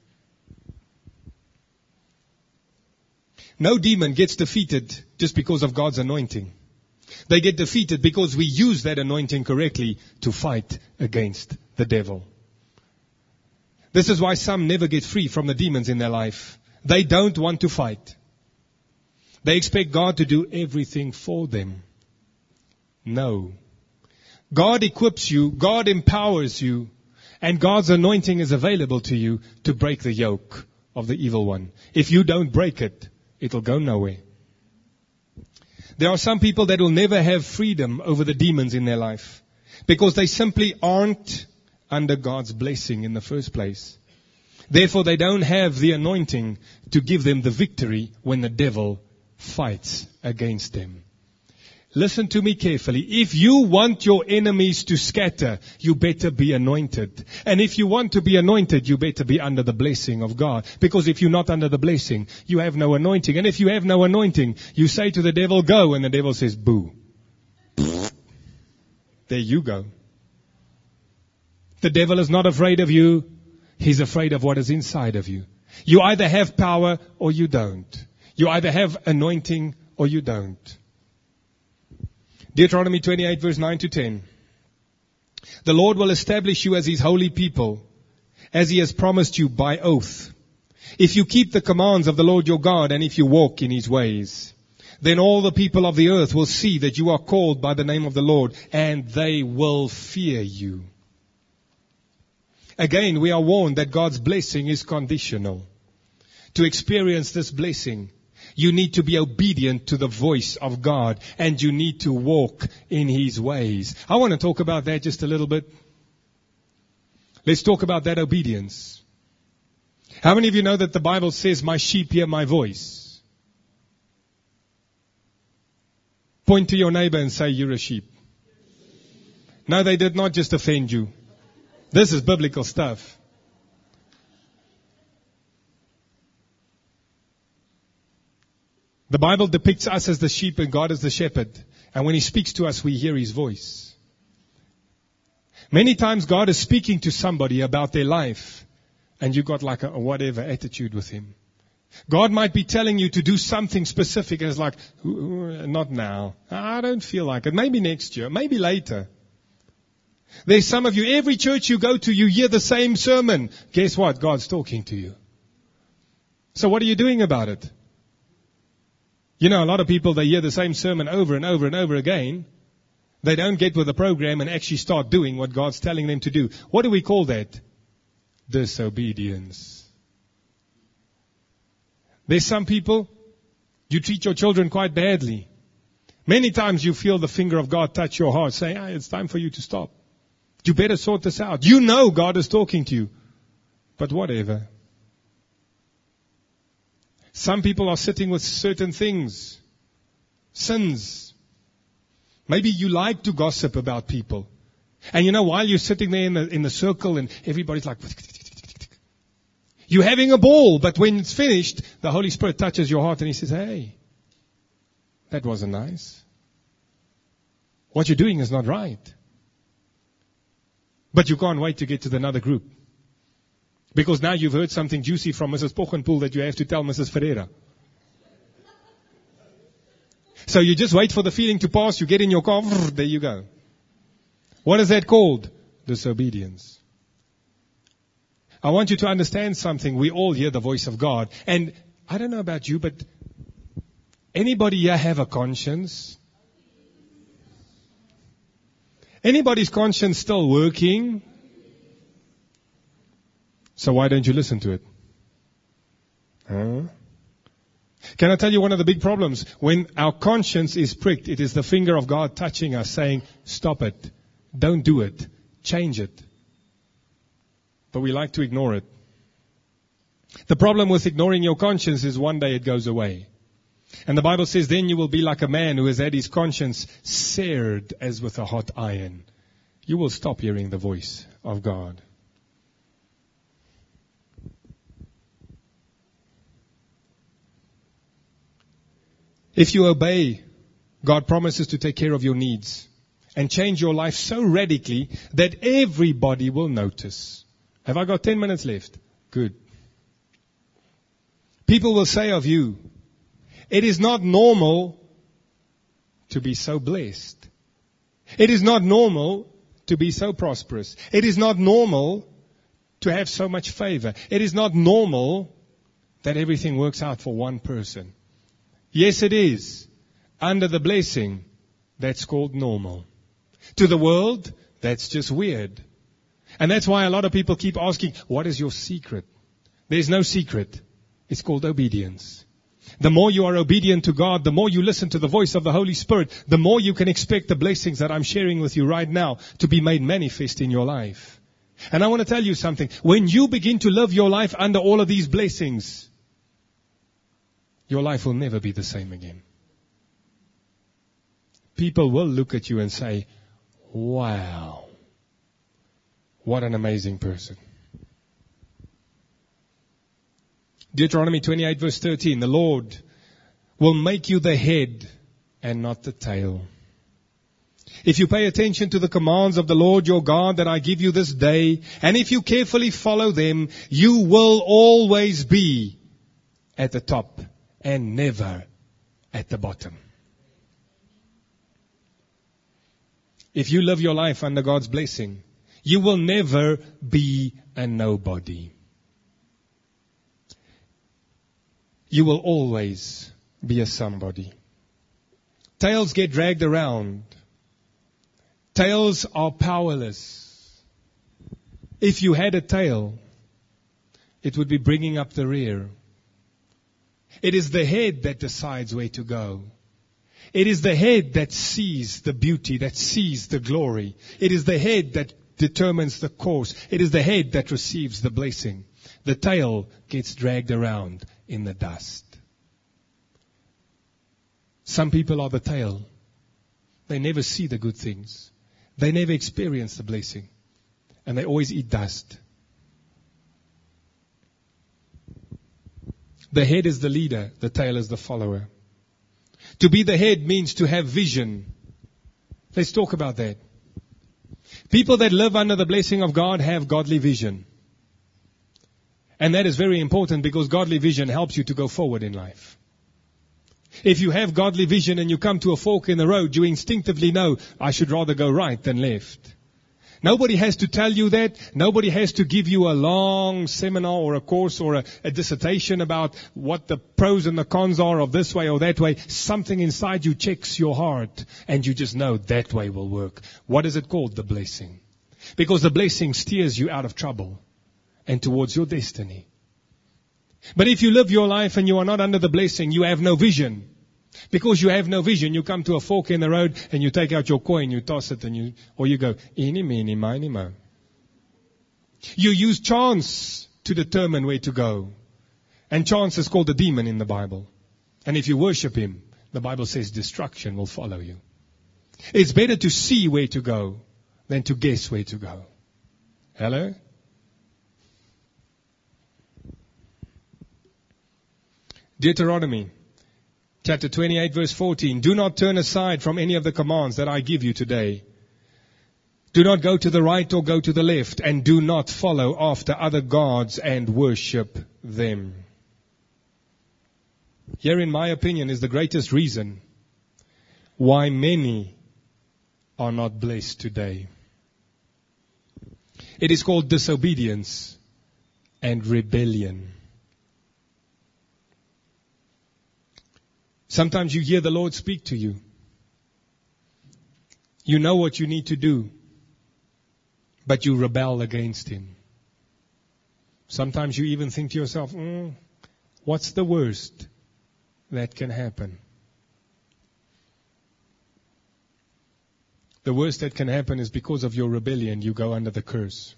No demon gets defeated just because of God's anointing. They get defeated because we use that anointing correctly to fight against the devil. This is why some never get free from the demons in their life. They don't want to fight. They expect God to do everything for them. No. God equips you, God empowers you, and God's anointing is available to you to break the yoke of the evil one. If you don't break it, it'll go nowhere. There are some people that will never have freedom over the demons in their life because they simply aren't under God's blessing in the first place. Therefore, they don't have the anointing to give them the victory when the devil fights against them. Listen to me carefully. If you want your enemies to scatter, you better be anointed. And if you want to be anointed, you better be under the blessing of God. Because if you're not under the blessing, you have no anointing. And if you have no anointing, you say to the devil, go, and the devil says, boo. There you go. The devil is not afraid of you. He's afraid of what is inside of you. You either have power or you don't. You either have anointing or you don't. Deuteronomy 28 verse 9 to 10. The Lord will establish you as His holy people, as He has promised you by oath. If you keep the commands of the Lord your God, and if you walk in His ways, then all the people of the earth will see that you are called by the name of the Lord, and they will fear you. Again, we are warned that God's blessing is conditional. To experience this blessing, you need to be obedient to the voice of God, and you need to walk in His ways. I want to talk about that just a little bit. Let's talk about that obedience. How many of you know that the Bible says, my sheep hear my voice? Point to your neighbor and say, you're a sheep. No, they did not just offend you. This is biblical stuff. The Bible depicts us as the sheep and God as the shepherd. And when He speaks to us, we hear His voice. Many times God is speaking to somebody about their life, and you got like a whatever attitude with Him. God might be telling you to do something specific, and it's like, not now. I don't feel like it. Maybe next year. Maybe later. There's some of you, every church you go to, you hear the same sermon. Guess what? God's talking to you. So what are you doing about it? You know, a lot of people, they hear the same sermon over and over and over again. They don't get with the program and actually start doing what God's telling them to do. What do we call that? Disobedience. There's some people, you treat your children quite badly. Many times you feel the finger of God touch your heart, saying, it's time for you to stop. You better sort this out. You know God is talking to you. But whatever. Some people are sitting with certain things. Sins. Maybe you like to gossip about people. And you know, while you're sitting there in the circle and everybody's like, you're having a ball, but when it's finished, the Holy Spirit touches your heart and He says, hey, that wasn't nice. What you're doing is not right. But you can't wait to get to another group. Because now you've heard something juicy from Mrs. Pochenpoel that you have to tell Mrs. Ferreira. So you just wait for the feeling to pass, you get in your car, there you go. What is that called? Disobedience. I want you to understand something. We all hear the voice of God. And I don't know about you, but anybody here have a conscience? Anybody's conscience still working? So why don't you listen to it? Huh? Can I tell you one of the big problems? When our conscience is pricked, it is the finger of God touching us saying, stop it. Don't do it. Change it. But we like to ignore it. The problem with ignoring your conscience is one day it goes away. And the Bible says then you will be like a man who has had his conscience seared as with a hot iron. You will stop hearing the voice of God. If you obey, God promises to take care of your needs and change your life so radically that everybody will notice. Have I got 10 minutes left? Good. People will say of you, it is not normal to be so blessed. It is not normal to be so prosperous. It is not normal to have so much favor. It is not normal that everything works out for one person. Yes, it is. Under the blessing, that's called normal. To the world, that's just weird. And that's why a lot of people keep asking, what is your secret? There's no secret. It's called obedience. The more you are obedient to God, the more you listen to the voice of the Holy Spirit, the more you can expect the blessings that I'm sharing with you right now to be made manifest in your life. And I want to tell you something. When you begin to live your life under all of these blessings, your life will never be the same again. People will look at you and say, wow, what an amazing person. Deuteronomy 28 verse 13, the Lord will make you the head and not the tail. If you pay attention to the commands of the Lord your God that I give you this day, and if you carefully follow them, you will always be at the top and never at the bottom. If you live your life under God's blessing, you will never be a nobody. You will always be a somebody. Tails get dragged around. Tails are powerless. If you had a tail, it would be bringing up the rear. It is the head that decides where to go. It is the head that sees the beauty, that sees the glory. It is the head that determines the course. It is the head that receives the blessing. The tail gets dragged around in the dust. Some people are the tail. They never see the good things. They never experience the blessing. And they always eat dust. The head is the leader. The tail is the follower. To be the head means to have vision. Let's talk about that. People that live under the blessing of God have godly vision. And that is very important because godly vision helps you to go forward in life. If you have godly vision and you come to a fork in the road, you instinctively know, I should rather go right than left. Nobody has to tell you that. Nobody has to give you a long seminar or a course or a dissertation about what the pros and the cons are of this way or that way. Something inside you checks your heart and you just know that way will work. What is it called? The blessing. Because the blessing steers you out of trouble and towards your destiny. But if you live your life and you are not under the blessing, you have no vision. Because you have no vision, you come to a fork in the road and you take out your coin, you toss it, or you go, eeny, meeny, miny, mo. You use chance to determine where to go. And chance is called a demon in the Bible. And if you worship him, the Bible says destruction will follow you. It's better to see where to go than to guess where to go. Hello? Deuteronomy chapter 28 verse 14. Do not turn aside from any of the commands that I give you today. Do not go to the right or go to the left, and do not follow after other gods and worship them. Here, in my opinion, is the greatest reason why many are not blessed today. It is called disobedience and rebellion. Sometimes you hear the Lord speak to you. You know what you need to do, but you rebel against Him. Sometimes you even think to yourself, what's the worst that can happen? The worst that can happen is because of your rebellion, you go under the curse.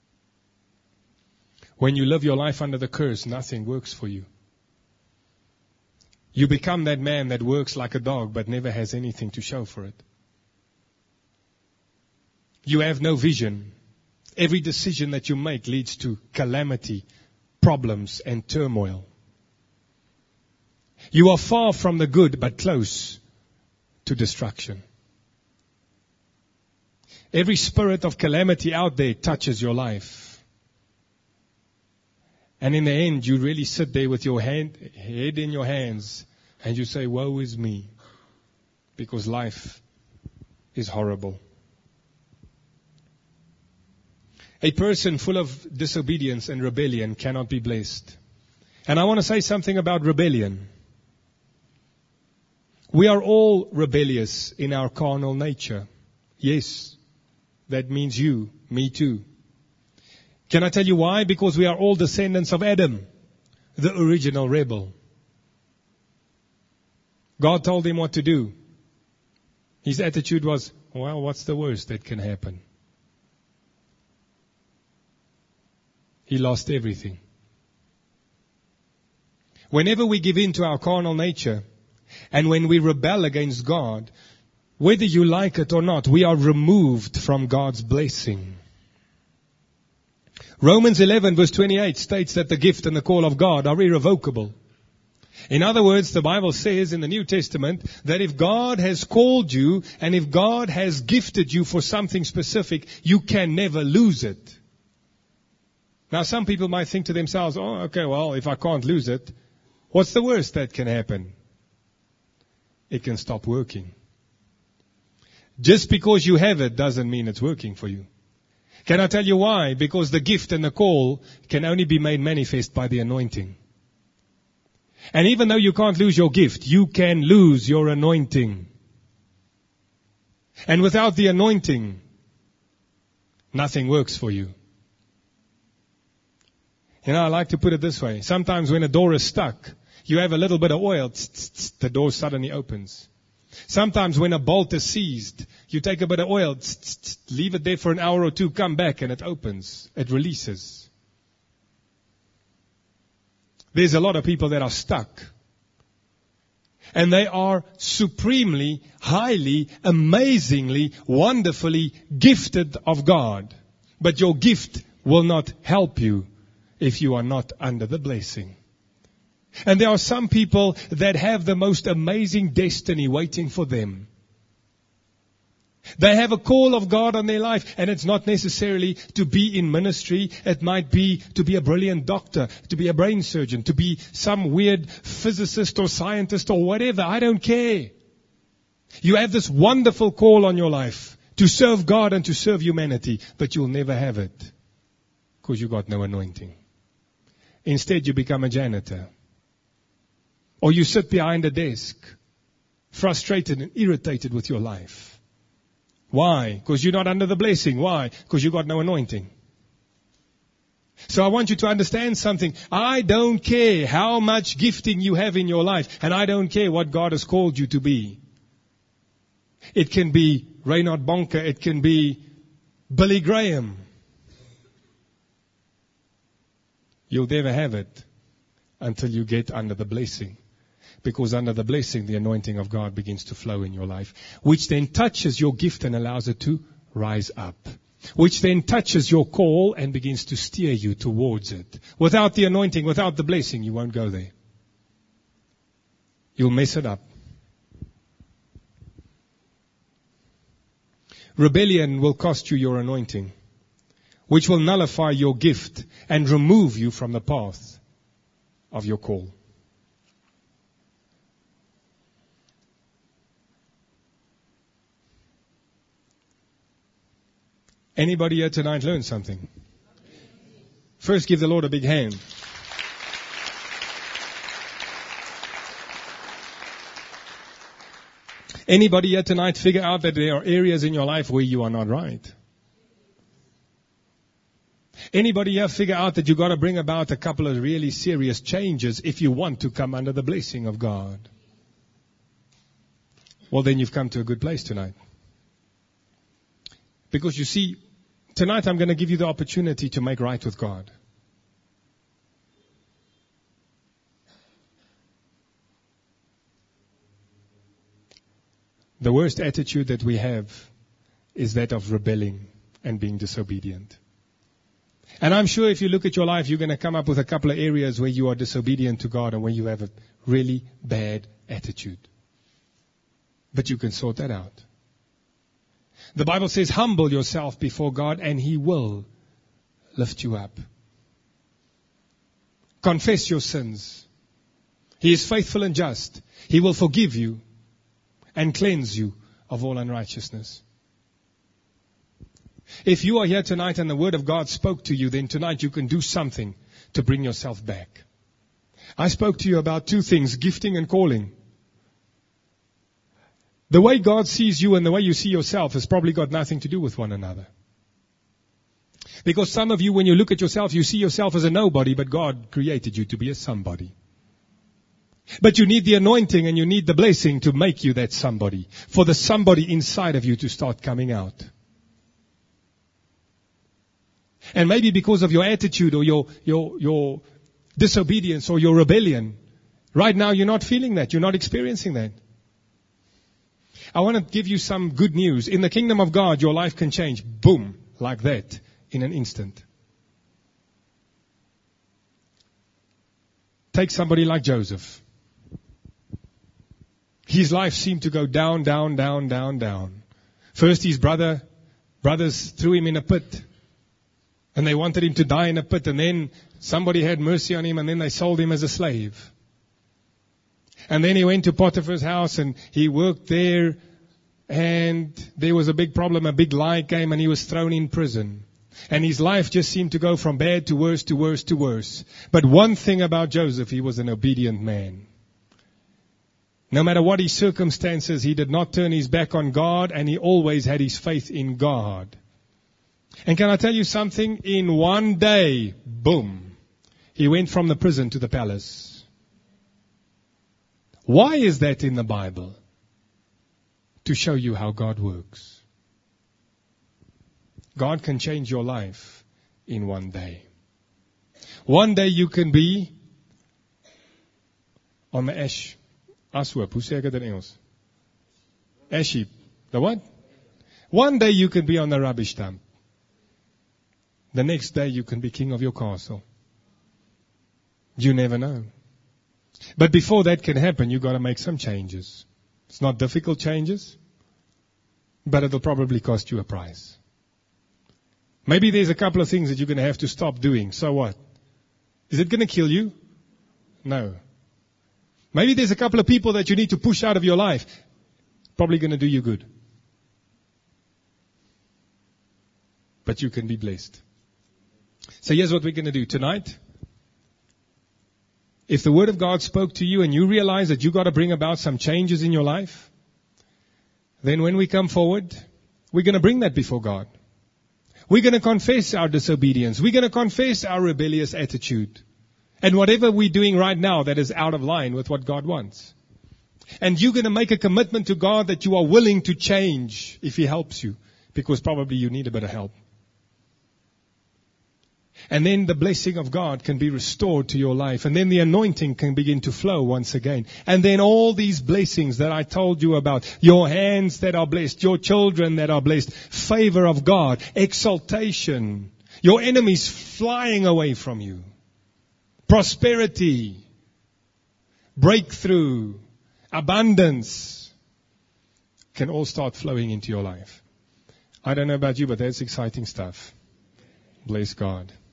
When you live your life under the curse, nothing works for you. You become that man that works like a dog but never has anything to show for it. You have no vision. Every decision that you make leads to calamity, problems, and turmoil. You are far from the good but close to destruction. Every spirit of calamity out there touches your life. And in the end, you really sit there with your head in your hands and you say, woe is me, because life is horrible. A person full of disobedience and rebellion cannot be blessed. And I want to say something about rebellion. We are all rebellious in our carnal nature. Yes, that means you, me too. Can I tell you why? Because we are all descendants of Adam, the original rebel. God told him what to do. His attitude was, well, what's the worst that can happen? He lost everything. Whenever we give in to our carnal nature, and when we rebel against God, whether you like it or not, we are removed from God's blessing. Romans 11 verse 28 states that the gift and the call of God are irrevocable. In other words, the Bible says in the New Testament that if God has called you and if God has gifted you for something specific, you can never lose it. Now some people might think to themselves, oh, okay, well, if I can't lose it, what's the worst that can happen? It can stop working. Just because you have it doesn't mean it's working for you. Can I tell you why? Because the gift and the call can only be made manifest by the anointing. And even though you can't lose your gift, you can lose your anointing. And without the anointing, nothing works for you. You know, I like to put it this way. Sometimes when a door is stuck, you have a little bit of oil, the door suddenly opens. Sometimes when a bolt is seized, You take a bit of oil, leave it there for an hour or two, come back and it opens. It releases. There's a lot of people that are stuck. And they are supremely, highly, amazingly, wonderfully gifted of God. But your gift will not help you if you are not under the blessing. And there are some people that have the most amazing destiny waiting for them. They have a call of God on their life, and it's not necessarily to be in ministry. It might be to be a brilliant doctor, to be a brain surgeon, to be some weird physicist or scientist or whatever. I don't care. You have this wonderful call on your life to serve God and to serve humanity, but you'll never have it because you got no anointing. Instead, you become a janitor. Or you sit behind a desk, frustrated and irritated with your life. Why? Because you're not under the blessing. Why? Because you got no anointing. So I want you to understand something. I don't care how much gifting you have in your life, and I don't care what God has called you to be. It can be Reinhard Bonke. It can be Billy Graham. You'll never have it until you get under the blessing. Because under the blessing, the anointing of God begins to flow in your life, which then touches your gift and allows it to rise up, which then touches your call and begins to steer you towards it. Without the anointing, without the blessing, you won't go there. You'll mess it up. Rebellion will cost you your anointing, which will nullify your gift and remove you from the path of your call. Anybody here tonight learn something? First, give the Lord a big hand. Anybody here tonight figure out that there are areas in your life where you are not right? Anybody here figure out that you got to bring about a couple of really serious changes if you want to come under the blessing of God? Well, then you've come to a good place tonight. Because you see, tonight I'm going to give you the opportunity to make right with God. The worst attitude that we have is that of rebelling and being disobedient. And I'm sure if you look at your life, you're going to come up with a couple of areas where you are disobedient to God and where you have a really bad attitude. But you can sort that out. The Bible says, humble yourself before God and He will lift you up. Confess your sins. He is faithful and just. He will forgive you and cleanse you of all unrighteousness. If you are here tonight and the Word of God spoke to you, then tonight you can do something to bring yourself back. I spoke to you about two things, gifting and calling. The way God sees you and the way you see yourself has probably got nothing to do with one another. Because some of you, when you look at yourself, you see yourself as a nobody, but God created you to be a somebody. But you need the anointing and you need the blessing to make you that somebody, for the somebody inside of you to start coming out. And maybe because of your attitude or your disobedience or your rebellion, right now you're not feeling that, you're not experiencing that. I want to give you some good news. In the kingdom of God, your life can change, boom, like that, in an instant. Take somebody like Joseph. His life seemed to go down, down, down, down, down. First, his brothers threw him in a pit. And they wanted him to die in a pit. And then somebody had mercy on him, and then they sold him as a slave. And then he went to Potiphar's house and he worked there, and there was a big problem. A big lie came and he was thrown in prison. And his life just seemed to go from bad to worse to worse to worse. But one thing about Joseph, he was an obedient man. No matter what his circumstances, he did not turn his back on God, and he always had his faith in God. And can I tell you something? In one day, boom, he went from the prison to the palace. Why is that in the Bible? To show you how God works. God can change your life in one day. One day you can be on the ash hoop. Hoe sê ek dit in Engels? Ash heap. The what? One day you can be on the rubbish dump. The next day you can be king of your castle. You never know. But before that can happen, you've got to make some changes. It's not difficult changes, but it'll probably cost you a price. Maybe there's a couple of things that you're going to have to stop doing. So what? Is it going to kill you? No. Maybe there's a couple of people that you need to push out of your life. Probably going to do you good. But you can be blessed. So here's what we're going to do tonight. If the Word of God spoke to you and you realize that you've got to bring about some changes in your life, then when we come forward, we're going to bring that before God. We're going to confess our disobedience. We're going to confess our rebellious attitude. And whatever we're doing right now that is out of line with what God wants. And you're going to make a commitment to God that you are willing to change if He helps you. Because probably you need a bit of help. And then the blessing of God can be restored to your life. And then the anointing can begin to flow once again. And then all these blessings that I told you about, your hands that are blessed, your children that are blessed, favor of God, exaltation, your enemies flying away from you, prosperity, breakthrough, abundance can all start flowing into your life. I don't know about you, but that's exciting stuff. Bless God.